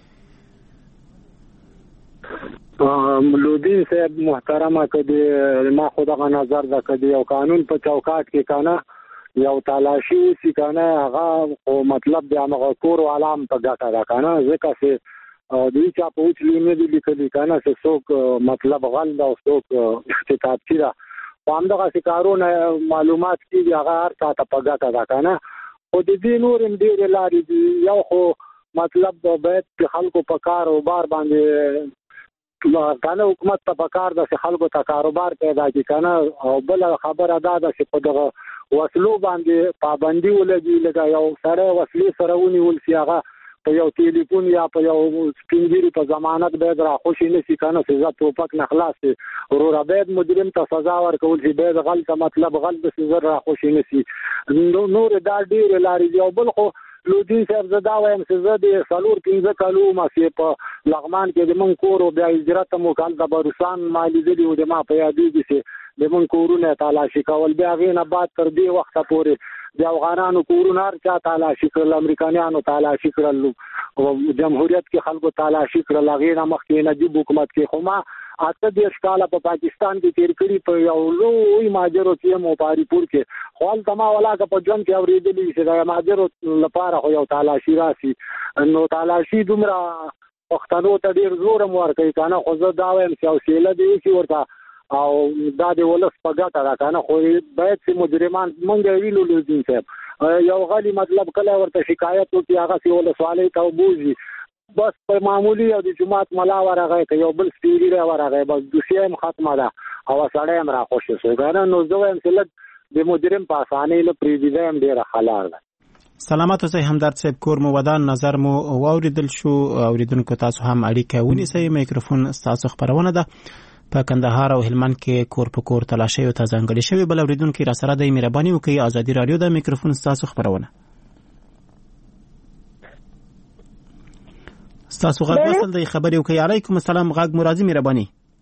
لودین صاحب محترمه کدی ما خو دغه نظر ده کدی یو قانون په چوکاټ کې کنه یو تلاشي وسی کنه هغه او مطلب د هغه کور علام په ګټه ده کنه ځکه چې دوی چا په وچلی نه دي لیکلي کنه چې څوک مطلب غل او څوک اختطاف کړه په همدغه کارونه معلومات کیږي هغه هر چا ته په ګټه ده کنه او د دې نور هم ډېرې لارې دي یو خو مطلب باید چې خلکو په کار او بار باندې کنه حکومت ته په کار ده چې خلکو ته کاروبار پیدا کړي کنه او بل خبره دا ده چې په دغه وسلو باندې پابندي ولګي لکه یو سره وسلې سره ونیول شي هغه په یو ټلیفون یا په یو سپینګیري په ضمانت باید راخوشي نه شي کنه چې زه ټوپک نه خلاص شي وروره باید مجرم ته سزا ورکول شي باید غل ته مطلب غل د زر راخوشي نه شي نور دا ډېرې لارې دي او بل خو لودین صاحب زه دا وایم چې زه د څلور پنځه کالو ماسې په لغمان کې د مونږ کور او بیا هجرت مو کال د بروسان ما لیدلي و د ما په یادېږي چې د مونږ کورونه تالاشي کول بیا هغې نه بعد تر دې وخته پورې د افغانانو کورونه هر چا تالاشي کړل امریکایانو تالاشي کړل او جمهوریت کې خلکو تالاشي کړل هغې نه مخکې نجیب حکومت کې خو ما اته دېرش کاله په پاکستان کې تیر کړي په یو لوی ماجرو کې مو پاریپور کې خو هلته ما ولاکه په ژوند کې اورېدلي چې د ماجرو لپاره خو یو تالاشي راسي نو تالاشي دومره پښتنو ته ډېر زور هم ورکوي که نه خو زه دا وایم چې حوصله دې وشي ورته او دا د ولس په ګټه ده که نه خو باید چې مجرمان مونږ ویلو لودین صاحب یو غلي مطلب کله ورته شکایت وکړي هغسې ولسوالۍ ته وبوځي بس په معمولی او د جماعت ملا ورغی که یو بل سپیری را ورغی بس دوسیه هم ختمه ده او سړی هم راخوشې شو که نه نو زه وایم چې لږ د مجرم په اسانۍ نه پرېږدي هم ډېره خلار ده سلامات اوسئ همدرد صاحب کور مو ودان نظر مو واورېدل شو اوریدونکو تاسو هم اړیکه ونیسئ میکروفون ستاسو خپرونه ده په کندهار او هلمند کې کور په کور تلاشیو ته ځانګړې شوې بل اوریدونکي را سره دی مهرباني وکړئ ازادي راډیو د میکروفون ستاسو خپرونه ستاسو غږ وصل دی خبرې وکړئ علیکم السلام غږ مو راځي مهرباني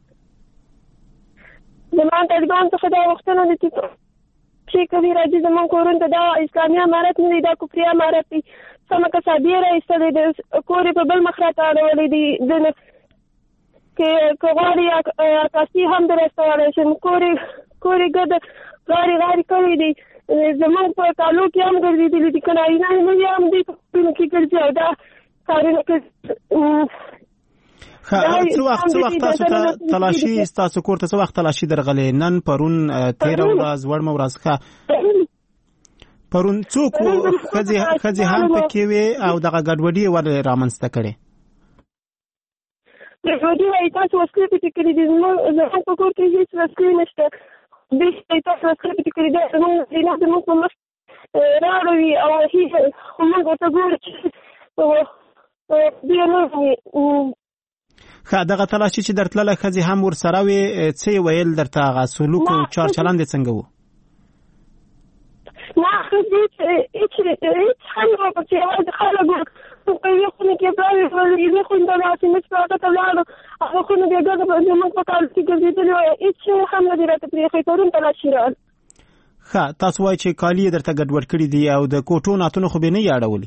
زموږ طالبان څخه دا غوښتنه ده چې کوي راځي زموږ کورونو ته دا اسلامي امارت نه دی دا کفري امارت دی سمه کسابي راایستلی دی کور یې په بل مخ راته اړولی دی د که غواړي عکاسي هم در استولی شم کور یې ګد غاړې غاړې کړی دی زموږ په کالو کې هم ګرځېدلي دي که نارینه یې نه وي هم دوی په کورونو کې ګرځي او دا څه وخت څه وخت تاسو ته تلاشي ستاسو کور ته څه وخت تلاشي درغلی نن پرون تېره ورځ وړمه ورځ ښه پرون څوک ښځې هم پکې وې او دغه ګډوډي یې ولې رامنځته کړې ګډوډي وایي تاسو وسلې پټې کړي دي زموږ په کور کې هېڅ وسلې نشته دوی چې تاسو وسلې پټې کړي دي زموږ زینه زموږ په مخ راړوي او موږ ورته ګورو ښه دغه تلاشي چې درتلله ښځې هم ورسره وې څه یې ویل درته هغه سلوک او چار چلند یې څنګه و نه هیڅ هیڅ هم نه وکړه چې یوازې خلک په یوې خونې کې پراوې یوې خونې ته لاړو چې موږ په هغه ته لاړو او ښه تاسو وایي چې کالي درته ګډوډ کړي دي او د کوټو ناتونو خو به نه یاړولي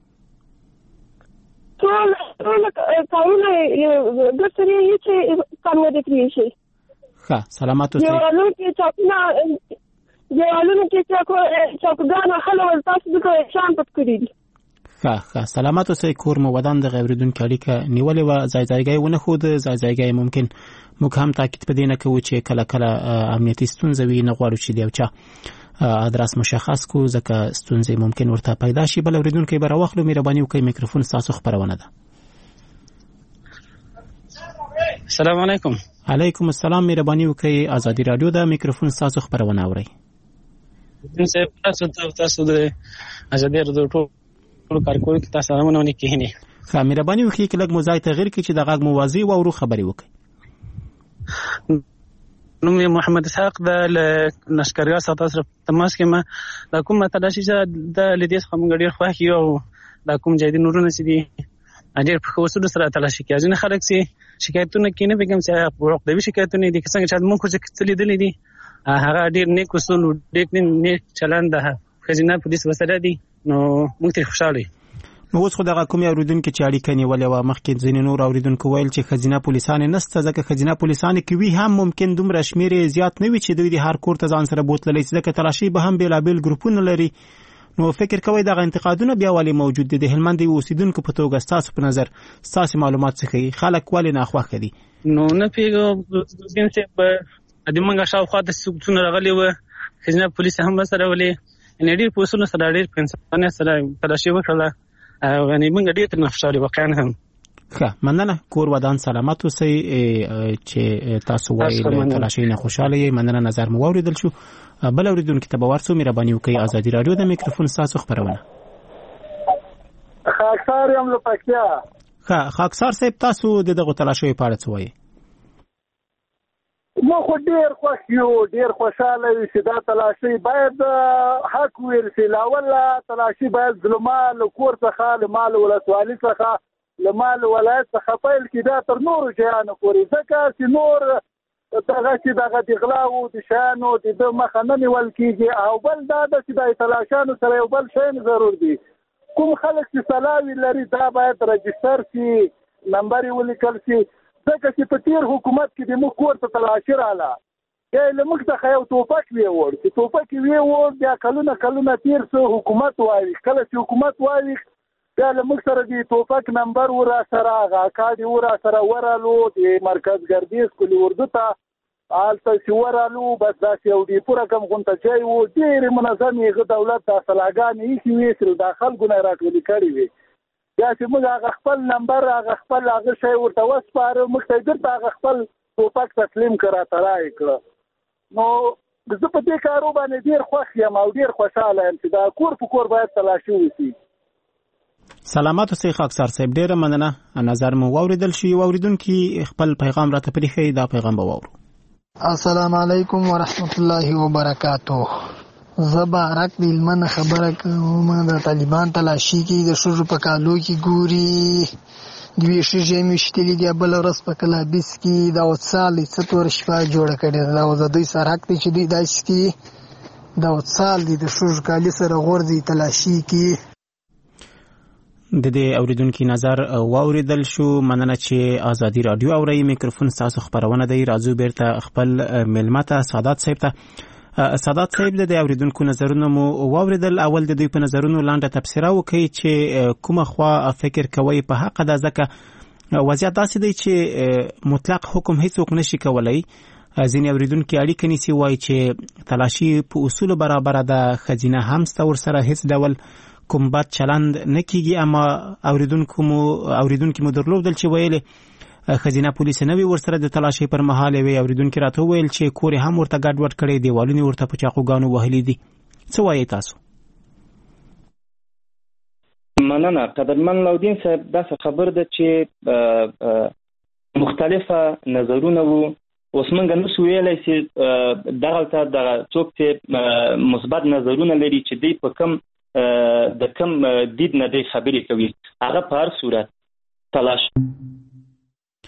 ټول ټول کارونه ګټري هیڅ کار نه دی کړی شي ښه سلامات اوسئ دیوالونو کې چاپونه دیوالونو کې چاپګان خلک تاسو د شان پټ کړی دي ښه ښه سلامات اوسئ کور مو ودان د غیردونکو اړیکه نیولې و ځای ځایګۍ ونه خود ځای ځایګۍ ممکن موږ هم تاکید پدې نه کوو چې کله کله امنیتي ستونزې وي نه غواړو چې دیو چا ادرس مشخص کو ځکه ستونزې ممکن ورته پیدا شي بل اوریدونکو به راوخلو مهرباني وکړئ میکروفون تاسو خبرونه ده السلام علیکم علیکم السلام مهرباني وکړئ ازادي رادیو د میکروفون تاسو خبرونه اورئ زه تاسو ته تاسو د ازادي رادیو ټول کارکونکو ته سلامونه ونکړي ښه مهرباني وکړئ چې لږ موضوع تغیر کړئ چې د غږ موازی او ورو خبري وکړئ نوم محمد اسحاق د نشکریا ساتل سره تماس کې ما د کومه تلاشي چې د لیدې څخه موږ ډیر خوښ یو د کوم ځای د نورونه سي دي اجر په وسو سره تلاشي کې ځنه خلک سي شکایتونه کینه بګم چې وروخت د شکایتونه دي څنګه چې موږ خو څه لیدلې دي هغه ډیر نیک اصول ډیر نیک چلند ده خزینه پولیس وسره دي نو موږ ته خوشاله نو اوس خو دغه کومې اوریدونکو چې اړیکه نیولې و مخکې ځینې نور اوریدونکو ویل چې خزینه پولیسان نسته ځکه خزینه پولیسان کې وی هم ممکن دومره شمیر زیات نه وي چې دوی د هر کور ته ځان سره بوتللی ځکه تلاشي به هم بیلابل ګروپونه لري نو فکر کوي دغه انتقادونه بیا والی موجود دي د هلمند اوسیدونکو په توګه تاسو په نظر تاسو معلومات څخه خلک والی نه خوښ دي نو نه پیګو څنګه په د منګه شاوخوا د سکتون راغلی و خزینه پولیس هم سره ولې ان ډیر پوسونه سره ډیر پنځه سره تلاشي وکړه او غني موږ ډیر تر نفشاري واقعا هم ښه مننه کور ودان سلامت اوسئ چې تاسو وایي تلاشي نه خوشاله یې مننه نظر مو اوریدل شو بل اوریدونکو ته به ورسو مهرباني وکړئ ازادي رادیو د میکروفون تاسو خبرونه خاکسار یم له پکتیا ښه خاکسار صاحب تاسو دغه تلاشي په اړه څه وایي مو خو ډیر خوښ یو ډیر خوشاله یو چې دا تلاشي باید حق ویل شي لاول تلاشي باید ظلمال کور څخه له مال ولسوالۍ څخه له مال ولایت څخه پیل کې دا تر نورو شیانو پورې ځکه چې نور دغه چې دغه د غلا او د شانو د مخه نه نیول کېږي او بل دا چې د تلاشانو سره یو بل شی ضرور دی کوم خلک چې سلاوي لري دا باید رجستر شي نمبر یې ولیکل شي ځکه چې په تیر حکومت کې د موږ کور ته تلاشي رااله یا له موږ څخه یو توپک ویوړ چې توپک ویوړ بیا کلونه کلونه تیر شو حکومت وایي کله چې حکومت وایي بیا له موږ سره د توپک نمبر ورا سره هغه کاډي ورا سره ورالو د مرکز ګردیز کلی اردو ته آلته چې ورالو بس داسې یو دی پوره کم غونته ځای و ډېرې منظمې هغه دولت د اصلاحګانې ایښي وې چې د خلکو نه راټولې کړې وې یا چې موږ هغه خپل نمبر هغه خپل هغه شی ورته وسپاره موږ ته درته هغه خپل توپک تسلیم کړه ترای کړه نو زه په دې کارو باندې ډیر خوښ یم او ډیر خوشاله یم چې دا کور په کور باید تلاشي وشي سلامات اوسئ خاکسار صاحب ډیره مننه نظر مو واوریدل شي اوریدونکو خپل پیغام راته پریخي دا پیغام به واورو السلام علیکم ورحمت الله وبرکاتہ زبارک د علمن خبره کوم د طالبان تلاشي کې د شوجو په کالو کې ګوري د ویشي جېمې شتلې دی بل ورځ په کلابس کې دا وڅالې څتور شپه جوړ کړي دا د دوی سره حق دی چې دوی داس کې دا وڅال دي د شوجو کالي سره غورځي تلاشي کې د دې اوریدونکو نظر واوریدل شو مننه چې ازادي رادیو اوري میکروفون تاسو خبرونه دی راځو بیرته خپل ملمته سعادت صاحب ته سعادت صاحب د اوریدونکو نظرونه مو واوریدل اول د دوی په نظرونو لاندې تفسیر وکړي چې کومه خوا فکر کوي په حق د ځکه وضعیت داسې دی چې مطلق حکم هیڅوک نشي کولای ځینې اوریدونکو اړیکه نیسي وایي چې تلاشي په اصول برابر ده خزینه هم ستور سره هیڅ ډول کوم بد چلند نه کیږي اما اوریدونکو مو اوریدونکو مو درلودل چې ویلې خزینه پولیس نه وی ورسره د تلاشي پر مهال وی اوریدونکو راته ویل چې کور هم ورته ګډوډ کړي دیوالونه ورته په چاقوګانو وهلي دي څه وایي تاسو مننه قدرمن لودین صاحب دا خبر ده چې مختلفه نظرونه وو اوس موږ نو ویلای چې دغه ته د څوک چې مثبت نظرونه لري چې دی په کم د کم دید نه دی خبرې کوي هغه په هر صورت تلاش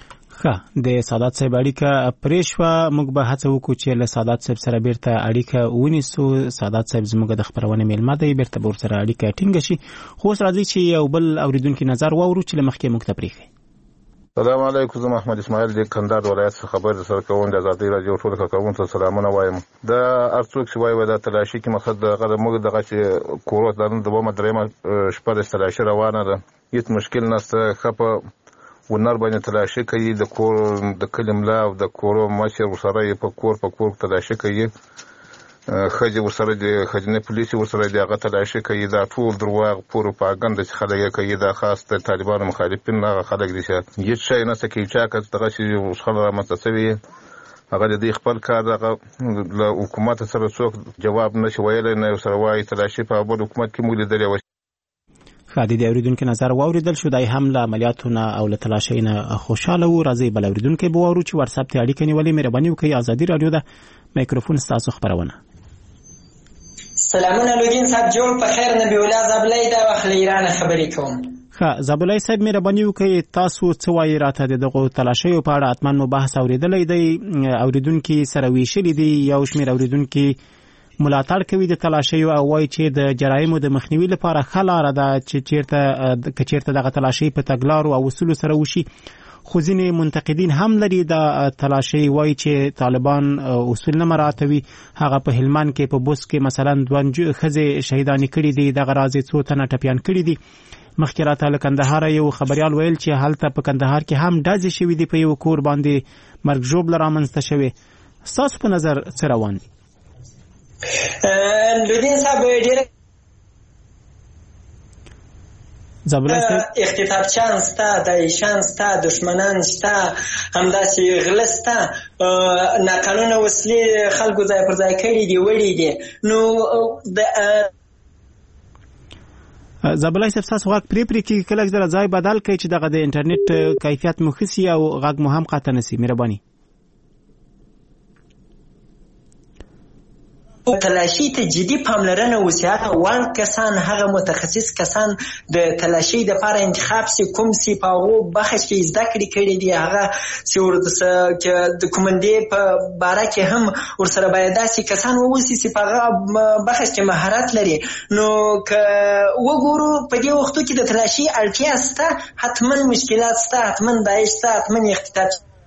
ښه د سادات صاحب اړیکه پرې شوه. موږ به هڅه وکړو چې له سادات صاحب سره بیرته اړیکه ونیسو. سادات صاحب زموږ د خپرونې میلمه دی، بیرته به ورسره اړیکه ټینګه شي. خو اوس راځئ چې یو بل اورېدونکي نظر واورو چې له مخکې موږ ته پرېښی. السلام علیکم، زه محمد اسماعیل د کندهار ولایت څخه خبر سره کوم. د ازادي رادیو ټول کارکوونکو ته سلامونه وایم. د ارڅوک چې وایي د تلاشي کې مقصد د موږ دغه چې کوروس د دومره درېمه شپه د تلاشي روانه ده، هیڅ مشکل نشته. خپه ونر باندې تلاشي کوي، د کور د کلملا او د کورو مشر ورسره په کور په کور تلاشي کوي، خځې ورسره د خځنې پولیس ورسره د هغه تلاشي کوي. دا ټول درواغ پروپاګاندا چې خلک کوي، دا خاص د طالبانو مخالفین هغه خلک دي چې هیڅ شی نه سکي چې کاڅ دغه شی خلک رامنځته شوي. هغه د دې خپل کار دغه له حکومت سره څوک جواب نشي ویلی، نه سره وایي تلاشي په بل حکومت کې موږ لیدلی و. خادي د اوریدونکو نظر واوریدل شو. دای هم له عملیاتو نه او له تلاشۍ نه خوشاله وو. راځي بل اوریدونکو به وورو چې واتس اپ ته اړیکه نیولې. مهرباني وکړئ، ازادي رادیو ده، میکروفون ستاسو خبرونه. سلامونه لودین صاحب، جوړ په خیر. نبی الله زابلای دا وخت له ایران خبرې کوم. ښه زابلای صاحب، مهرباني وکړئ، تاسو څه وایي راته د دغو تلاشیو په اړه؟ حتما مو بحث اوریدلی دی، اوریدونکي سره ویشلي دي، یو شمېر اوریدونکي ملاتړ کوي د تلاشیو او وایي چې د جرایمو د مخنیوي لپاره ښه لاره ده چې چیرته که چیرته دغه تلاشۍ په تګلارو او اصولو سره وشي. خو ځینې منتقدین هم لري د تلاشۍ، وایي چې طالبان اصول نه مراعاتوي. هغه په هلمند کې په بوس کې مثلا دوه ښځې شهیدانې کړي دي، دغه راز یې څو تنه ټپیان کړي دي. مخکې راته له کندهاره یو خبریال ویل چې هلته په کندهار کې هم ډزې شوي دي، په یو کور باندې مرګ ژوبله رامنځته شوې. ستاسو په نظر څه روان دي؟ لودین صاحب ډېر زابلای صاحب اختطافچیان سته، داعشان سته، دشمنان سته، همداسې غله سته، ناقانونه وسلې خلکو ځای پر ځای کړي دي، وړي دي. نو زابلای صاحب ستاسو غږ پرې پرې کېږي، کله ځله ځای بدل کړئ چې دغه د انټرنیټ کیفیت مو ښه سي او غږ مو هم قطع نه سي. مهرباني. تلاشي ته جدي پاملرنه وسي. هغه وړ کسان، هغه متخصص کسان د تلاشي دپاره انتخاب سي، کوم سي په هغو بخش کې زده کړې کړي دي، هغه چې ورته د کومندې په باره کې هم ورسره باید داسې کسان واوسي چې په هغه بخش کې مهارت لري. نو که وګورو په دې وختو کې د تلاشي اړتیا شته، حتما مشکلات شته، حتما داعش شته، حتما اختطاف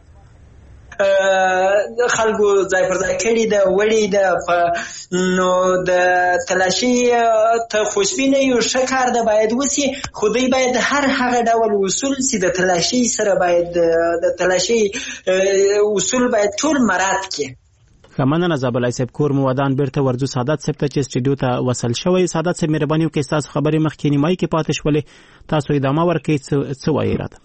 خلکو ځای پر ځای کړي ده، وړي ده. نو د تلاشي ته خوشبینه یو ښه کار ده باید وسي، خو دوی باید هر هغه ډول اصول چې د تلاشي سره باید د تلاشي اصول باید ټول مراعات کړي. ښه مننه زابلای صاحب. کور مو ودان. بیرته ورځو سادات صاحب ته چې سټډیو ته وصل شوی. سادات صاحب مهرباني وکړئ، ستاسو خبرې مخکې نیمایي کې پاتې شولې، تاسو ادامه ورکړئ. څه وایي راته؟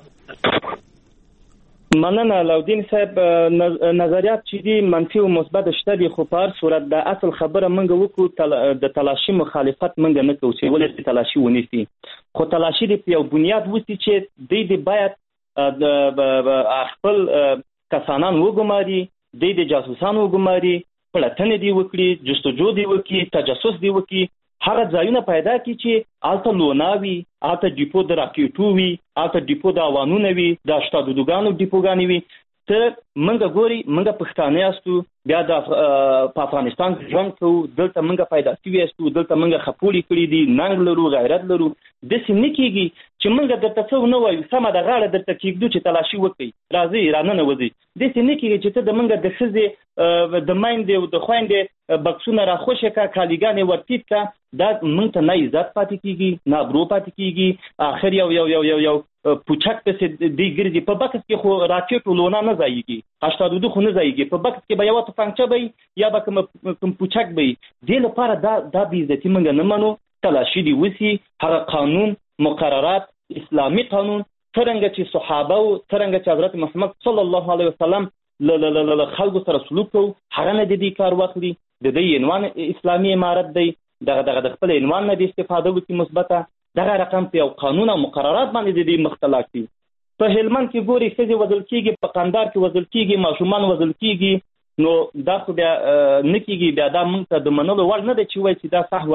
مننه لودین صاحب. نظریات چې دي منفي او مثبت شته دي، خو په هر صورت د اصل خبره موږ وکړو د تلاشي مخالفت موږ نه کوو چې ولې تلاشي ونیسي، خو تلاشي د یو بنیاد وسي چې دوی د باید خپل کسانان وګماري، دوی د جاسوسان وګماري، پلټنې دی وکړي، جستجو دی وکړي، تجسس دی وکړي، هغه ځایونه پیدا کړي چې هلته لوناوي، هلته ډیپو د راکېټو وي، هلته ډیپو د اوانونه وي، د اشتادودوګانو ډیپوګانې وي. ته موږ ګوري، موږ پښتانه یاستو، بیا د په افغانستان کې ژوند کوو، دلته موږ پیدا شوي یاستو، دلته موږ خپوړې کړي دي، ننګ لرو، غیرت لرو. داسې نه کېږي چې موږ درته څه ونه وایو، سمه ده غاړه درته کېږدو چې تلاشي وکړئ، راځئ راننوځئ. داسې نه کېږي چې ته د موږ د ښځې د میندې او د خویندې بکسونه راخوشې کړه، کالیګانې ورټیټ کړه. دا موږ ته نه عزت پاتې کېږي، نه ابرو پاتې کېږي. آخر یو یو یو یو یو پوچک پسې دی ګرځي. په بکس کې خو راکېټ او لونا نه ځایږي، هشتاد دو خو نه ځایږي. په بکس کې به یوه توپانچه به یا به کوم پوچک به وي. دې لپاره دا دا بې عزتي موږ نه منو. تلاشي دې وسي، هغه قانون مقررات، اسلامي قانون څرنګه چې صحابه او څرنګه چې حضرت محمد صلی الله علیه وسلم له خلکو سره سلوک کوو، هغه نه د دې کار واخلي. د دې عنوان اسلامي امارت دی، دغه دغه د خپل عنوان نه د استفاده وکړي مثبته، دغه رقم په یو قانون او مقررات باندې د دې مختلف دي. په هلمند کې ګوري ښځې وژل کېږي، په قندهار کې وژل کېږي، ماشومان وژل کېږي. نو دا خو بیا نه کېږي، بیا دا موږ ته د منلو وړ نه دی چې وایي چې دا سهوا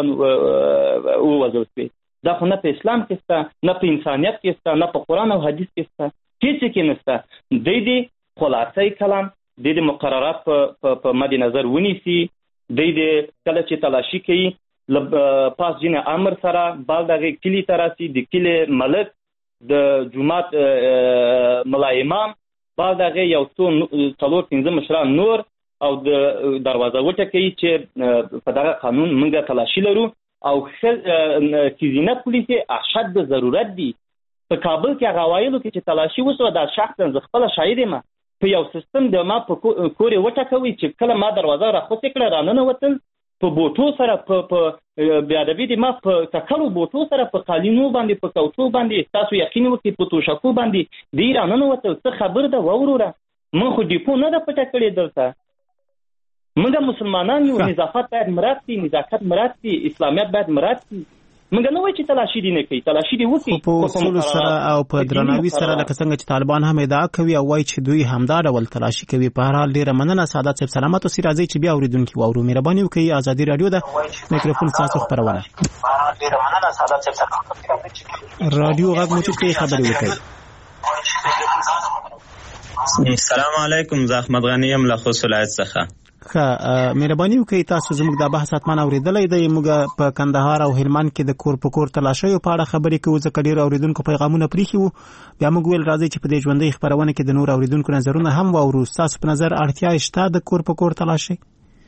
ووژل شوې. دا خو نه په اسلام کې شته، نه په انسانیت کې شته، نه په قرآن او حدیث کې شته. هیڅ کې نشته. د دې خلاصي کلام د دې مقررات په په مد نظر ونیسي. د دې کله چې تلاشي کوي پاس جن امر سره بل دغه کلی تراسي د کلی ملک د جمعات ملا امام بل دغه یو څو څلور پنځه مشران نور او د دروازه وټه کوي چې په دغه قانون موږ تلاشي لرو او کیزینه پولیسي اشد د ضرورت دي. په کابل کې هغه وایلو کې چې تلاشي وسو دا شخصا ز خپل شاهد ما په یو سیستم د ما په کورې وټه کوي چې کله ما دروازه راخوسې کړه راننه وتل په بوټو سره په بیا د دې ما په تکلو بوټو سره په قالینو باندې په کوټو باندې تاسو یقین وکړئ په توشکو باندې دی راننه وتل څه خبر ده وروره. من خو ډیپو نه د پټه کړې دلته. موږ مسلمانان یو، نظافت باید مراعات شي، نزاکت مراعات شي، اسلامیت باید مراعات شي. موږ نه وایو چې تلاشي دي نه کوي، تلاشي دي وکړي په اصول سره او په درناوي سره، لکه څنګه چې طالبان هم ادعا کوي او وایي چې دوی همدا ډول تلاشي کوي. په هر حال ډیره مننه سعادت صاحب، سلامات اوسئ. راځئ چې بیا اوریدونکي واورو. مهرباني وکړئ ازادي رادیو د میکروفون تاسو خبرونه. ډیره مننه سعادت صاحب. رادیو غږ مو چې خبرې وکړي. السلام علیکم، زه احمد غنی یم له خوست ولایت څخه. ښه، مهرباني وکړئ تاسو زموږ د بحث حتما اوریدلی دی. موږ په کندهار او هلمند کې د کور په کور تلاشیو په اړه خبرې کوو، ځکه ډېر اوریدونکو پیغامونه پریښي وو. بیا موږ ویل راځئ چې په دې ژوندۍ خپرونه کې د نور اوریدونکو نظرونه هم واورو. ستاسو په نظر اړتیا شته د کور په کور تلاشي؟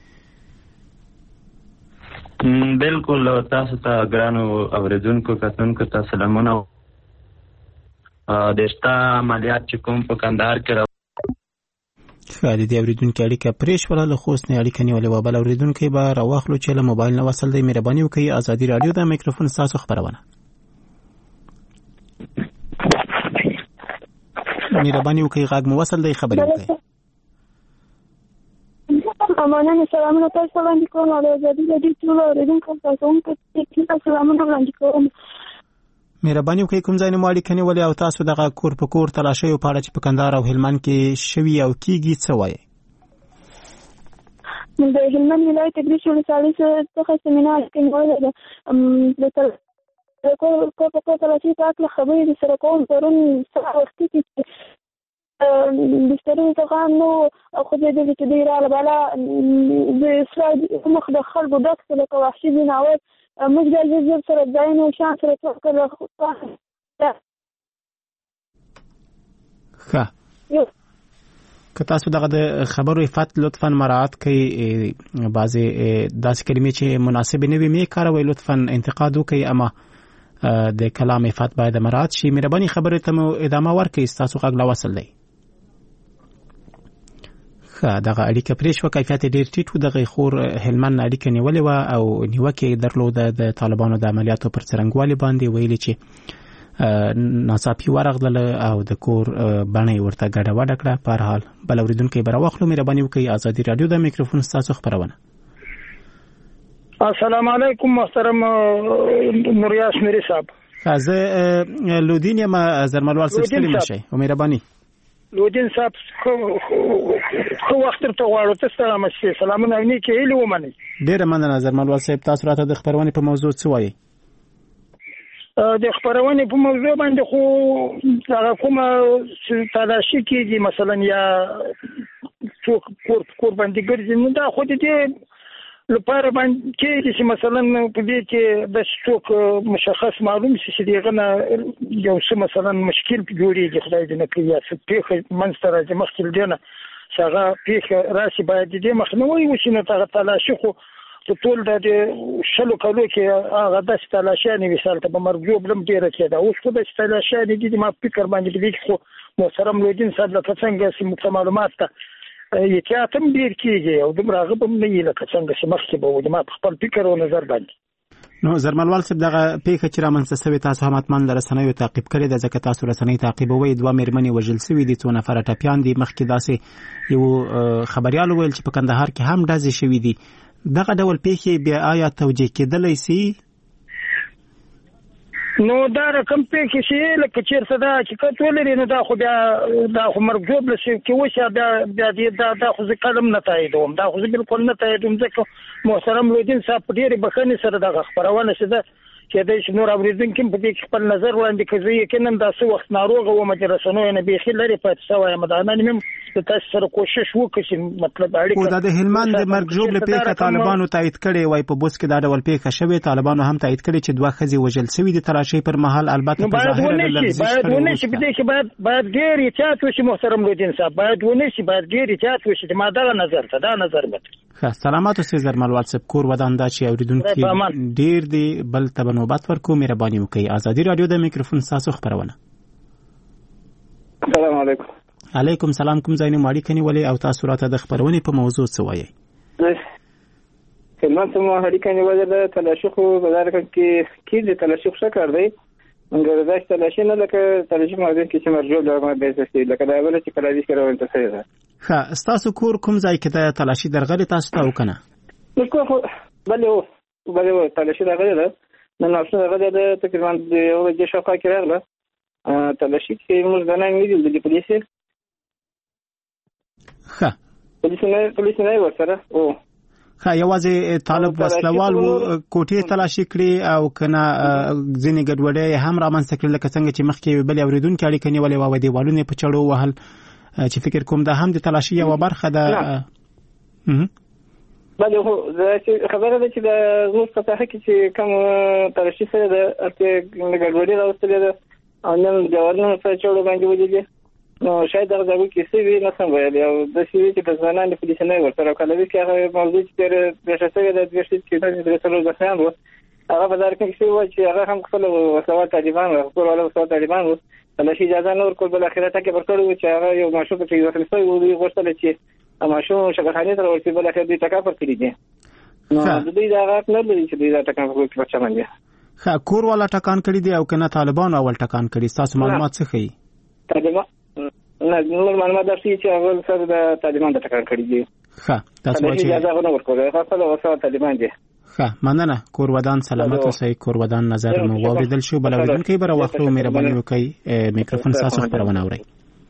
بالکل. تاسو ته ګرانو اوریدونکو کتونکو ته سلامونه. د شته عملیات چې کوم په کندهار کې ښه، د دې اورېدونکي اړیکه پرې شوله. له خوست نه اړیکه نیولې وه. بل اورېدونکی به راواخلو چې له موبایل نه وصل دی. مهرباني وکړئ ازادي راډیو د میکروفون ستاسو خپرونه. مهرباني وکړئ غږ مو وصل دی، خبرې وکړئ. مننه، سلامونه تاسو وړاندې کوم او د ازادي راډیو ټولو اورېدونکو ته سلامونه وړاندې کوم. مهرباني وکړئ کوم ځای نه مو اړیکه نیولې او تاسو دغه کور په کور تلاشیو په اړه چې په کندهار او هلمند کې شوي او کیږي څه وایي؟ د هلمند ولایت تدریس ولسوالۍ څخه سیمینار کې نیولې ده. د کور په کور تلاشي په هکله خبرې د سره کوم. پرون سهار وختي کې بسترونو څخه هم نه وو او خوځېدلي چې دوی راغله بالا د اسرائیل مخ د خلکو ډک شو لکه وحشي ځناور. موږ د زیب سره ځایونه شان سره څوکړه. ښه، که تاسو دغه د خبرو افت لطفا مراعات کړئ. بعضې داسې کلمې چې مناسبې نه وي مې کاروئ. لطفا انتقاد وکړئ، اما د کلام افت باید مراعات شي. مهرباني خبرې ته مو ادامه ورکړئ. ستاسو غږ لا وصل دی. ښه، دغه اړیکه پرې شوه. کیفیت یې ډېر ټیټ و. دغه خور هلمند اړیکه نیولې وه او نیوکه یې درلوده د طالبانو د عملیاتو پر څرنګوالي باندې. ویلې چې ناڅاپي ورغلله او د کور بڼه یې ورته ګډه وډه کړه. په هر حال بل اورېدونکی به راواخلو. مهرباني وکړئ ازادي راډیو د میکروفون ستاسو خپرونه. السلام علیکم محترم نوریاس میری صاحب. زه لودین یم زرملوال صاحب، ستړي مه شئ او مهرباني. لودین صاحب خو وخت ته غواړو ته ستړي مه شئ. سلامونه نیکې هیلې ومنئ. ډېره مننه زرملوال صاحب. تاسو راته د خپرونې په موضوع څه وایئ؟ د خبرونې په موضوع باندې خو هغه کومه تلاشي کېږي مثلا یا څوک کور کور باندې ګرځي، نو دا خو د دې لپاره باندې کېږي چې مثلا په دې کې د څوک مشخص معلوم شي چې دغه نه یو څه مثلا مشکل جوړېږي، خدای دې نه کړي، یا څه پیښه منځته راځي مخکې له دې نه چې هغه پیښه راشي، باید د دې مخنیوی وشي. نو هغه تلاشي خو په ټول د شلو کلو کې هغه داسې تلاشیانې مثال ته په مرګ ژوبلم ډېره کېده. اوس خو داسې تلاشیانې دي ما فکر باندې په دې کې خو محترم لودین صاحب لکه څنګه چې موږ معلومات ته احتیاط هم ډېر کېږي او دومره هغه به هم نه وي لکه څنګه چې مخکې به وو. ما په خپل فکر او نظر باندې نو زرملوال صاحب دغه پیښه چې رامنځته سوې تاسو هم حتما د رسنیو تعقیب کړې ده، ځکه تاسو رسنۍ تعقیبوئ. دوه مېرمنې وژل سوي دي، څو نفره ټپیان دي. مخکې داسې یو خبریال وویل چې په کندهار کې هم ډزې شوي دي. دغه ډول پیښې بیا آیا توجیه کېدلی سي؟ نو دا رقم پیښې چې لکه چېرته دا حقیقت ولري نو دا خو بیا دا خو مرګ ژوبله چې وشي بیا بیا دا دا خو زه قدم نه تاییدوم، دا خو زه بالکل نه تاییدوم، ځکه محترم لودین صاحب په ډېرې بښنې سره دغه خپرونه چې ده چې د نور اوریدونکو په دې خپل نظر وړاندې کوي یقینا دا څو وخت ناروغه و مې رسنوي نه به خلل لري په څو یم دا نه مم تاسو سره کوشش وکړئ مطلب اړیکه د هلمند د مرګ ژوبل پیښه طالبانو تایید کړي وای په بوس کې دا ډول پیښه شوه طالبانو هم تایید کړي چې دوه خزي وجل سوي د تلاشي پر مهال البته په ظاهر لفظي باید ونه شي په دې کې باید باید ډیر احتیاط وشي محترم لودین صاحب باید ونه شي باید ډیر احتیاط وشي ما دا نظر ته دا نظر مت ښه سلامات اوسئ زرمل واتساپ کور ودان دا چې اوریدونکو ډیر دی بل ته نوبت ورکو مهرباني وکړئ ازادي رادیو د میکروفون تاسو خبرونه السلام علیکم علیکم سلام کوم ځای نه ماړی کني ولی او تاسو راته د خبرونه په موضوع څه وایي کله چې مو هډی کني وځه د تلاشي خو بازار کې کې د تلاشي څه کار دی موږ دا تلاشي نه لکه تلاشي مو د کې چې مرجو د ما به څه لکه دا ول چې کله دې کړو ته څه ده ښه تاسو کور کوم ځای کې د تلاشي درغلي تاسو ته وکنه نو کو بلې و بلې و تلاشي درغلي ده نو نو څه درغلي ده تقریبا د یو د شوکا کې راغله تلاشي کې موږ غنه نه دي د پولیسو ښه پولیسو نه پولیسو نه ورسره او ښه یوازې طالب وسلوال کوټې تلاشي کړي او کنه ځینې ګډوډۍ هم رامنځته کړل لکه څنګه چې مخکې بل اوریدونکو اړیکې نیولې و دیوالونه په چړو وهل چې فکر کوم دا هم د تلاشي یو برخه ده بله خو خبره ده چې د زموږ په ساحه کې چې کوم تلاشي سره د ګډوډۍ راوستلې ده او نن دیوالونه په چړو باندې ودیږي نو شاید هغه ځای کې څه وی نه سم ویل او د شي چې د ځوانان د پولیس نه ورسره کله وی چې هغه موضوع چې د شته د دې چې د رسولو ځخان وو هغه بازار کې څه و چې هغه هم خپل وسوال طالبان او خپل ولا وسوال طالبان وو د شي اجازه نور کول بل اخرت کې ورکړو چې هغه یو ماشوم چې یو خلفای وو دی غوښتل چې ماشوم شګخانه تر ورته بل اخر دې ټکا پر کړی دي نو د دې دا غاټ نه لري چې دې دا ټکا په کې بچا باندې ښه کور والا ټکان کړی دی او کنه طالبان اول ټکان کړی تاسو معلومات څه خي طالبان نه نور معلومات درسي چې اول سره د طالبان د ټکان کړی دي ښه تاسو وايي اجازه غو نه ورکوي هغه خپل وسوال طالبان دي ښه مننه کور ودان سلامت اوسئ کور ودان نظر مو واوریدل شو بل اوریدونکو بر واخلو مهرباني وکړئ میکروفون تاسو خبرونه اورئ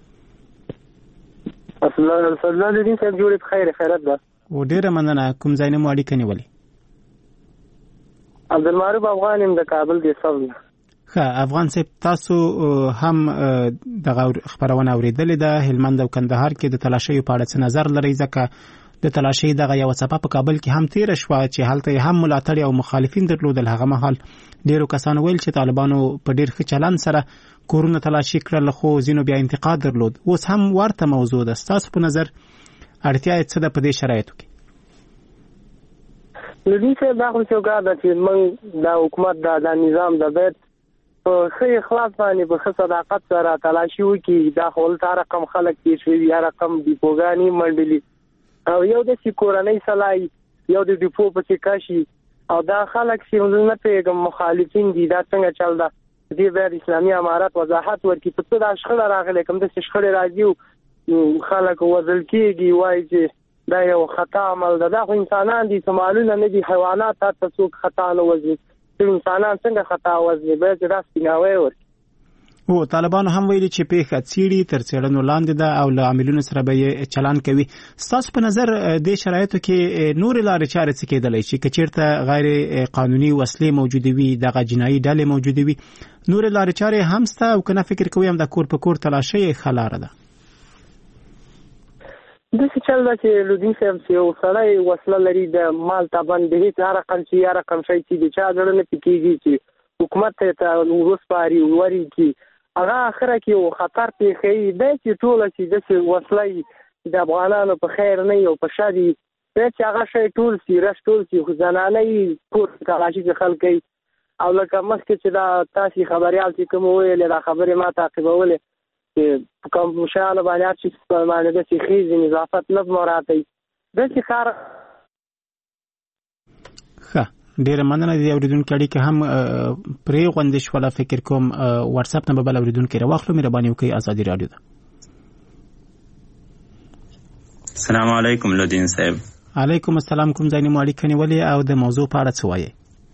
السلام علیکم صاحب جوړ بخیر خیرت ده و ډیره مننه کوم ځای نه مو اړیکه نیولې عبدالمعروف افغان ام د کابل دی صاحب ښه افغان صاحب تاسو هم د خبرونه اوریدلې ده هلمند او کندهار کې د تلاشي په اړه څه نظر لرئ ځکه د تلاشي دغه یو صفه په کابل کې هم تیر شو چې هلته هم ملاتړ او مخالفین درلودل هغه مهال ډیرو کسانو ویل چې طالبانو په ډیر ښه چلن سره کورونه تلاشي کړل خو ځینو بیا انتقاد درلود اوس هم ورته موضوع ده تاسو په نظر اړتیا څه ده په دې شرایطو کې نو دې څه دا خو څنګه ده چې موږ د حکومت د نظام د بیت په ښه اخلاص باندې په ښه صداقت سره تلاشي وکړي دا خپل تا رقم خلک کې شوی یا رقم دی پوګانی منډلی او یو د سکورنۍ سلای یو د ډیپو په کې کاشي او دا خلک چې موږ نه پیګم مخالفین دي دا څنګه چل دا دې بیا اسلامي امارات وضاحت ورکړي په څه د شخړه راغلي کوم د شخړې راځي خلک وزل کېږي وایي چې دا یو خطا عمل ده دا خو انسانان دي سمالونه نه دي حیوانات تاسو څوک خطا نه وځي انسانان څنګه خطا وځي به چې راستي نه وایي او طالبانو هم ویلي چې پیښه څیړي تر څېړنو لاندې ده او له عاملونو سره به چلان کوي ستاسو په نظر د شرایطو کې نور لارې چارې څه کېدلی شي که چېرته غیر قانوني وسلې موجودې وي دغه جنایي ډلې موجودې وي نور لارې چارې هم شته او که نه فکر کوي هم د کور په کور تلاشي یې ښه لاره ده داسې چل ده چې لودین صاحب چې یو سړی وسله لري د مال تابند د هېڅ هر رقم چې یا رقم شی چې د چا زړه نه پې کېږي چې حکومت ته وسپاري وري کړي هغه اخره کې یو خطر پیښوي دی چې ټوله چې داسې وسله د افغانانو په خیر نه او په شا دي بیا چې هغه شی ټول سي رش ټول سي خو زنانه یې کور تلاشي کې خلک کوي او لکه مخکې چې دا تاسې خبریال چې کوم ویلې دا خبرې ما تعقیبولې چې کوم شیانو باندې هر شي باندې داسې خیزي نظافت نه مراعاتوي داسې کار ښه ډیره مننه د اوریدونکو اړیکه هم پرې غونډې شوله فکر کوم واتس اپ نه به بل اوریدونکو راوخلو مهرباني وکړئ ازادي رادیو ده السلام علیکم لودین صاحب علیکم السلام کوم ځای نه مو اړیکه نیولې او د موضوع په اړه څه وایي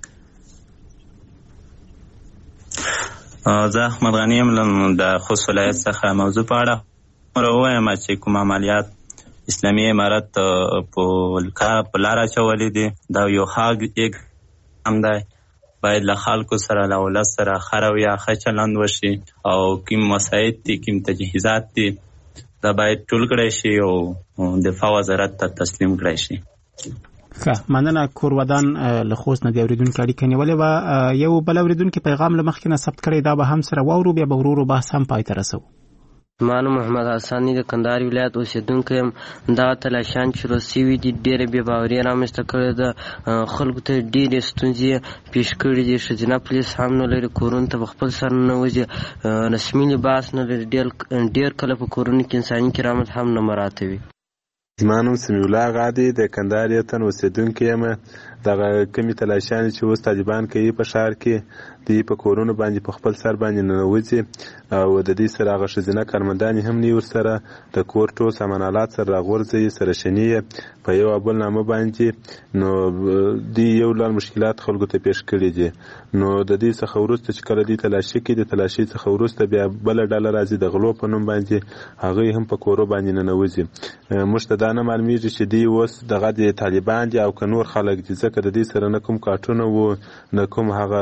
زه احمد غنی یم د خوست ولایت څخه موضوع په اړه راوایم چې کوم عملیات اسلامي امارت په لکه په لار اچولې دي دا یو هاګ یک هم دی باید له خلکو سره له ولس سره ښه رویه ښه چلند وشي او کوم مساعد دي کوم تجهیزات دي دا باید ټول کړی شي او دفاع وزارت ته تسلیم کړی شي. ښه مننه. کور ودان له خوست نه د اورېدونکي اړیکه نیولې وه. یو بل اورېدونکي پیغام له مخکې نه ثبت کړی، دا به هم سره واورو، بیا به ورو ورو بحث هم پای ته رسوو. زما نوم محمد حسن دی، د کندهار ولایت اوسېدونکی یم. دغه تلاشیان چې شروع سوي دي ډېرې بې باوري رامنځته کړې ده، خلکو ته ډېرې ستونزې پیش کړي دي. ښځینه پولیس هم نه لري، کورونو ته په خپل سر ننوځي، رسمي لباس نه لري، ډېر کله په کورونو کې انساني کرامت هم نه مراعاتوي. زما نوم سمیع الله آغا دی، د کندهار یو تن اوسېدونکی یم. دغه کمې تلاشیانې چې اوس طالبان کوي په ښار کې، دوی په کورونو باندې په خپل سر باندې ننوځي او د دې سره هغه ښځینه کارمندانې هم نه ورسره د کور ټول سامان آلات سره راغورځوي، سره شني یې په یو او بل نامه باندې. نو دوی یو لړ مشکلات خلکو ته پیش کړي دي. نو د دې څخه وروسته چې کله دوی تلاشي کوي، د تلاشي څخه وروسته بیا بله ډله راځي د غلو په نوم باندې، هغوی هم په کورو باندې ننوځي. موږ ته دا نه معلومیږي چې دوی اوس دغه د طالبان دي او که نور خلک دي، ځکه د دې سره نه کوم کارټونه وو نه کوم هغه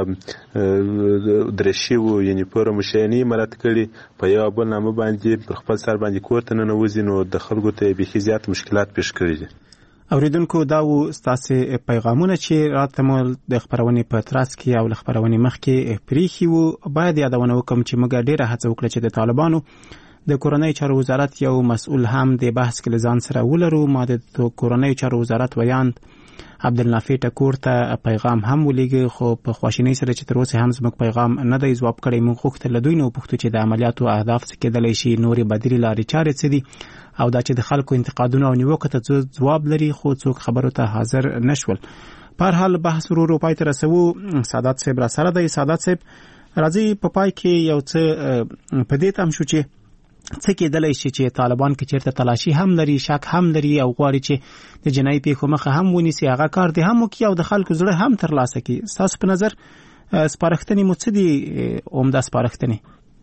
درشي وو، یعنې پوره مشیانې مراد کړي په یو بل نامه باندې پر خپل سر باندې کور ته ننوځي. نو د خلکو ته بیخي زیات مشکلات پیش کړي دي. اوریدونکو دا و ستاسې پیغامونه چې راته مو د خپرونې په ترڅ کې او له خپرونې مخکې پریښي وو. باید یادونه وکړم چې موږ ډېره هڅه وکړه چې د طالبانو د کورنۍ چارو وزارت یو مسؤل هم د بحث کې له ځان سره ولرو. ما د کورنۍ چارو وزارت ویاند عبدالنافع ټکور ته پیغام هم ولیږه، خو په خواشینۍ سره چې تر اوسه هم زموږ پیغام نه دی ځواب کړی. موږ غوښتل له دوی نه وپوښتو چې د عملیاتو اهداف څه کېدلی شي، نورې بدیلې لارې چارې څه دي، او دا چې د خلکو انتقادونه او نیوکو ته ځواب لري، خو څوک خبرو ته حاضر نشول. په هر حال بحث ورو ورو پای ته رسوو. سعادت صاحب را سره دی. سعادت صاحب راځي په پای کې یو څه په دې تم شو چې څه کېدلی شي چې طالبان کې چېرته تلاشي هم لري، شک هم لري او غواړي چې د جنایي پیښو مخه هم ونیسي، هغه کار دې هم وکړي او د خلکو زړه هم ترلاسه کړي. ستاسو په نظر سپارښتنې مو څه دي، عمده سپارښتنې؟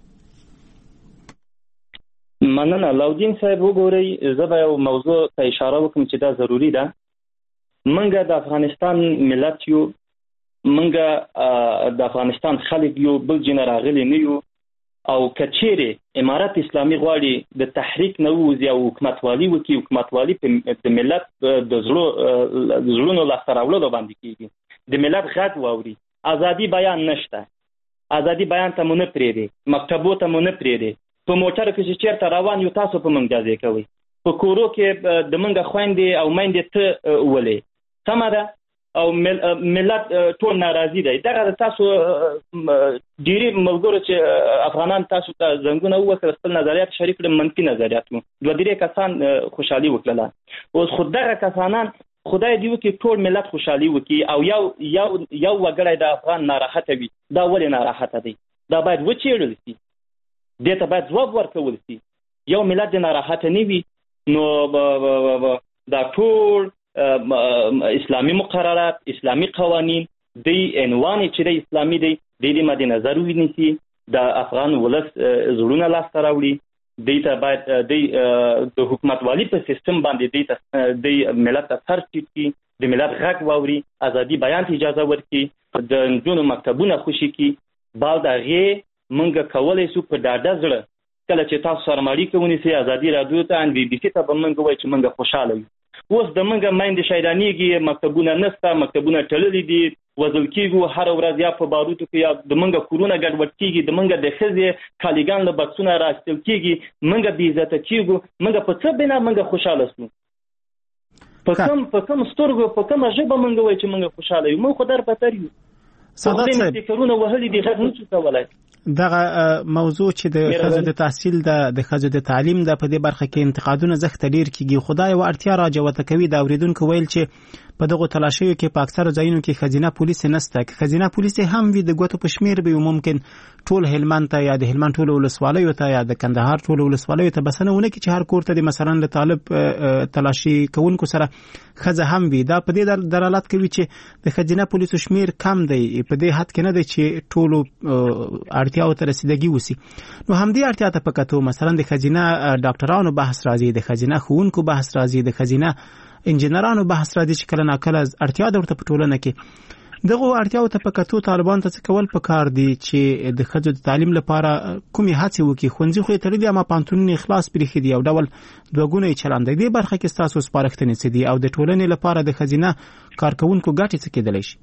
مننه لاودین صاحب. وګورئ، زه به یو موضوع ته اشاره وکړم چې دا ضروري ده. منګه د افغانستان ملت یو، منګه د افغانستان خلک یو، بل جنه راغلي نه یو، او کچېره امارت اسلامي غواړي د تحریک نه ووځي او حکومتوالي وکړي. حکومتوالي د ملت د زړونو لاسته راوړلو باندې کېږي، د ملت غږ واوري. ازادي بیان نشته، ازادي بیان ته مو نه پرېږدي، مکتبو ته مو نه پرېږدي. په موټر کې چې چېرته روان یو، تاسو په موږ جازې کوئ. په کورو کې د موږ خویندې او میندې ته ولې سمه ده، او ملت ټول ناراضي دی. دغه تاسو ډېری ملګرو چې افغانان تاسو ته زنګونه وکړل، خپل نظریات شریک کړل، منفي نظریات مو دوه درې کسان خوشحالي وکړله. اوس خو دغه کسانان خدای دې وکړي ټول ملت خوشحالي وکړي او یو یو یو وګړی د افغان ناراحته وي. دا ولې ناراحته دی؟ دا باید وڅېړل شي، دې ته باید ځواب ورکول شي. یو ملت دې ناراحته نه وي، نو دا ټول اسلامی مقررات، اسلامی قوانین دی عنوان چې د اسلامي دی د دې مد نظر ونیسي، د افغان ولس زړونه لاسته راوړي. دی ته باید د حکومتوالي په سیستم باندې دی ته د ملت ته سر ټیټ کړي، د ملت غږ واوري، ازادي بیان ته اجازه ورکړي، د نجونو مکتبونه خوشي کړي. بعد هغې موږ کولی شو په ډاډه زړه کله چې تاسو سره اړیکه ونیسئ، ازادي راډیو ته، ان بي بي سي ته به موږ ووایو چې موږ خوشحاله یو. اوس د موږ میندې شیطانېږي، مکتبونه نشته، مکتبونه تړلي دي، وژل کېږو هره ورځ، یا په بارودو کې یا د موږ کورونه ګډوډ کېږي، د موږ د ښځې کالیګان له بکسونه راایستل کېږي، موږ بې عزته کېږو. موږ په څه بنا موږ خوشحاله شو؟ په کوم په کوم سترګو په کومه ژبه موږ وایو چې موږ خوشحاله یو؟ موږ خو در بدتر یو. سعادت صاحب فکرونه وهلي دي، غږ نشو کولی. دغه موضوع چې د ښځو د تحصیل د د ښځو د تعلیم د په دې برخه کې انتقادونه زښته ډیر کیږي. خدای او اړتیا راجوته کوي. دا اوریدونکو ویل چې په دغه تلاشیو کې په اکثر ځایونو کې خزینه پولیس نشته. که خزینه پولیس هم وي د ګوتو په شمیر به ممکن ټول هلمند ته یا د هلمند ټول ولسوالیو ته یا د کندهار ټول ولسوالیو ته بسنه ونه کې چې هر کور ته د مثلا له طالب تلاشي کوونکو سره خزه هم وي. دا په دې دلالت کوي چې د خزینه پولیسو شمیر کم دی. په دې حد کې نه دی چې ټول اړتیاو ته رسیدګي وسی. نو هم دې اړتیا ته پکاتو مثلا د خزینه ډاکټرانو بحث راځي، د خزینه ښوونکو بحث راځي، د خزینه انجنیرانو بحث راځي چې کله ناکله اړتیا د ورته په ټولنه کې دغه اړتیاو ته په کتو طالبان ته څه کول پکار دي چې د ښځو د تعلیم لپاره کومې هڅې وکړي؟ ښوونځي خو یې تړلي دي اما پوهنتونونه خلاص پرېښي دي، یو ډول دوه چلند دی. دې برخه کې ستاسو سپارښتنې څه دي او د ټولنې لپاره د ښځینه کارکوونکو ګټې څه کېدلی شي؟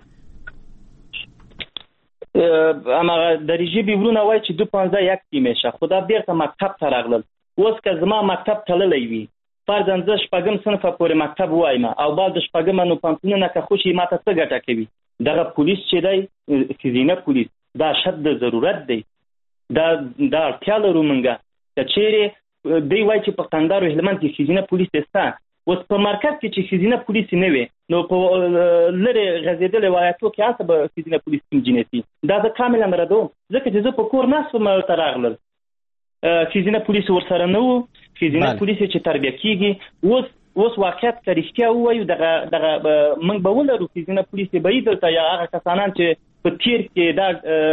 هماغه درجې بیورونه وایي چې دو پانزده یک تیمشه خو دا بیرته مکتب ته راغلل. اوس که زما مکتب تړلی وي، فرضاً زه شپږم صنفه پورې مکتب وایم او بعد د شپږمه نو پوهنتونونه که خوشي ماته څه ګټه کوي؟ دغه پولیس چې دی ښځینه پولیس دا شد د ضرورت دی، دا دا اړتیا لرو موږ. که چیرې دوی وایي چې په قندهار او هلمند کې ښځینه پولیس شته، اوس په مرکز کې چې ښځینه پولیس نه وي نو په لرې غځېدلې ولایتو کې هلته به ښځینه پولیس کوم جینۍ شي؟ دا زه کاملا ردوم، ځکه چې زه په کور ناست وم هلته راغلل، ښځینه پولیس ورسره نه وو، ښځینه پولیس چې تربیه کېږي. اوس اوس واقعیت که رښتیا ووایو دغه دغه موږ به ولرو ښځینه پولیس به وي دلته، یا هغه کسانان چې په تیر کې دا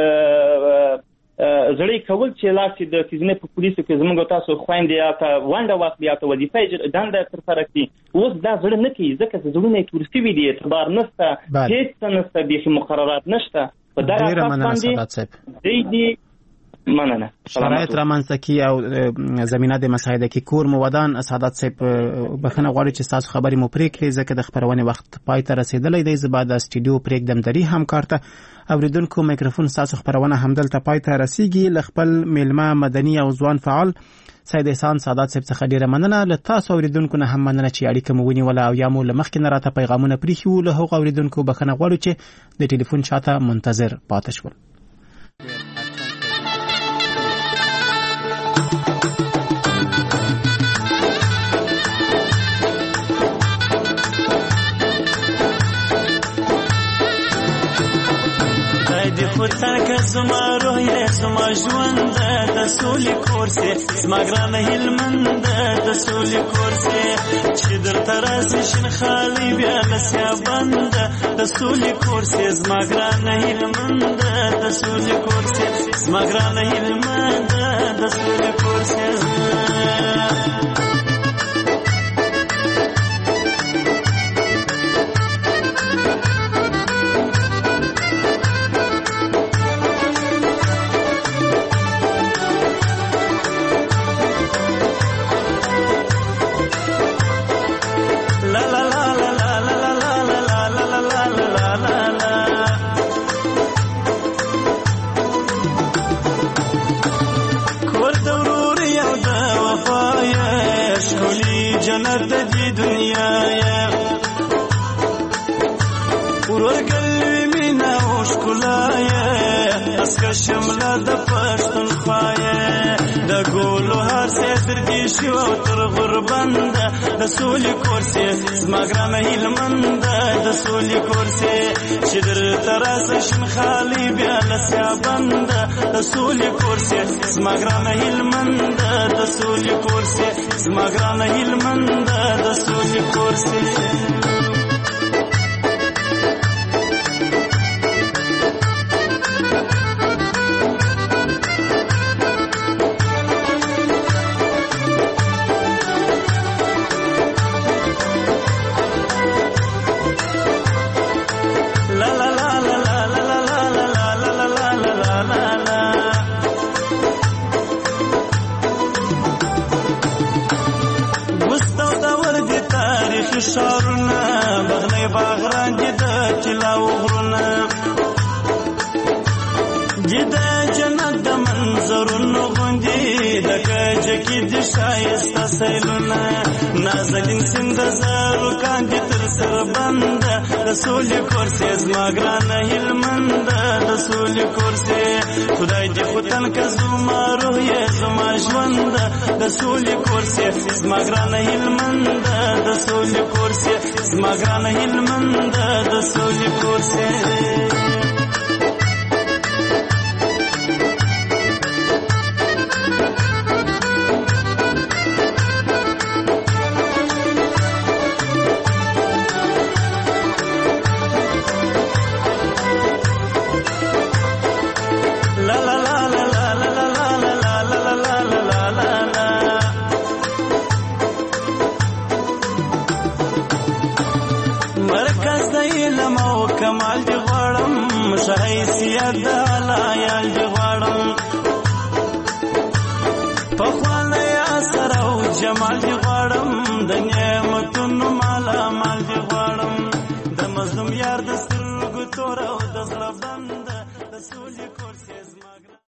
زړی کول چې لاړ شي د ښځینه په پولیسو کې زموږ تاسو خویندې یا ته ونډه واخلي یا ته وظیفه دنده ترسره کړي، اوس دا زړه نه کوي ځکه چې زړونه یې تور شوي دي، اعتبار نشته، هېڅ څه نشته، بیخي مقررات نشته. په دغه اساس باندې دی دي مننه شرایط رامنځته کی او زمینه د مساعده کی کور مو ودان. سعادت صاحب بخنه غواړي چې تاسو خبرې مو پرې کړئ ځکه د خبرونه وخت پای ته رسیدلی دی. زه بعد د سټوډیو پرېږدم درې همکار ته اوریدونکو میکروفون تاسو خبرونه همدلته پای ته رسیږي. ل خپل میلمه مدني او ځوان فعال سید احسان سعادت صاحب څخه ډیره مننه. له تاسو اوریدونکو نه هم مننه چې اړیکه مو ونیوله او یا مو له مخکې نه راته پیغامونه پرېښي وو. له هغو اوریدونکو بخنه غواړو چې د ټلیفون شاته منتظر پاتې شول. ترکه زما روح یې زما ژوند د سولې کورسې زما ګرانه هلمند د سولې کورسې چې درته راسي شین خالي بیا لسیا بند د سولې کورسې زما ګرانه هلمند د سولې کورسې زما ګرانه هلمند د سولې کورسې. جنت دی دنیا یا ورور قلبي مینا او ښکلا یا اسکه شمله د پښتونخوا یا د ګولو هر څه تر دې شو تر غربند د سولې کورسې زما ګرانه هلمند د سولې کورسې چې درته راسه شین خالي بیا لسیا بند د سولې کورسې زما ګرانه هلمند د سولې کورسې زما ګرانه هلمند د سولې کورسې. شارونه بغنی باغران جدا چلاو غرونه جدا جنت د منظرونو غوندي د کجکی د شایسته سیلونه نازلین سند زارو کاندي تر سر بند د سولې کورسې زما ګرانه هلمند د سولې کورسې خدای دې ختن که زما روح یې زما ژوند د سولې کورسې زما ګرانه هلمند د سولې کورسې زما ګرانه هلمند د سولې کورسې. مرکز د علم او کمال دی حیثیت د لایل دی غواړم په خواله یا سره او جمال دی غواړم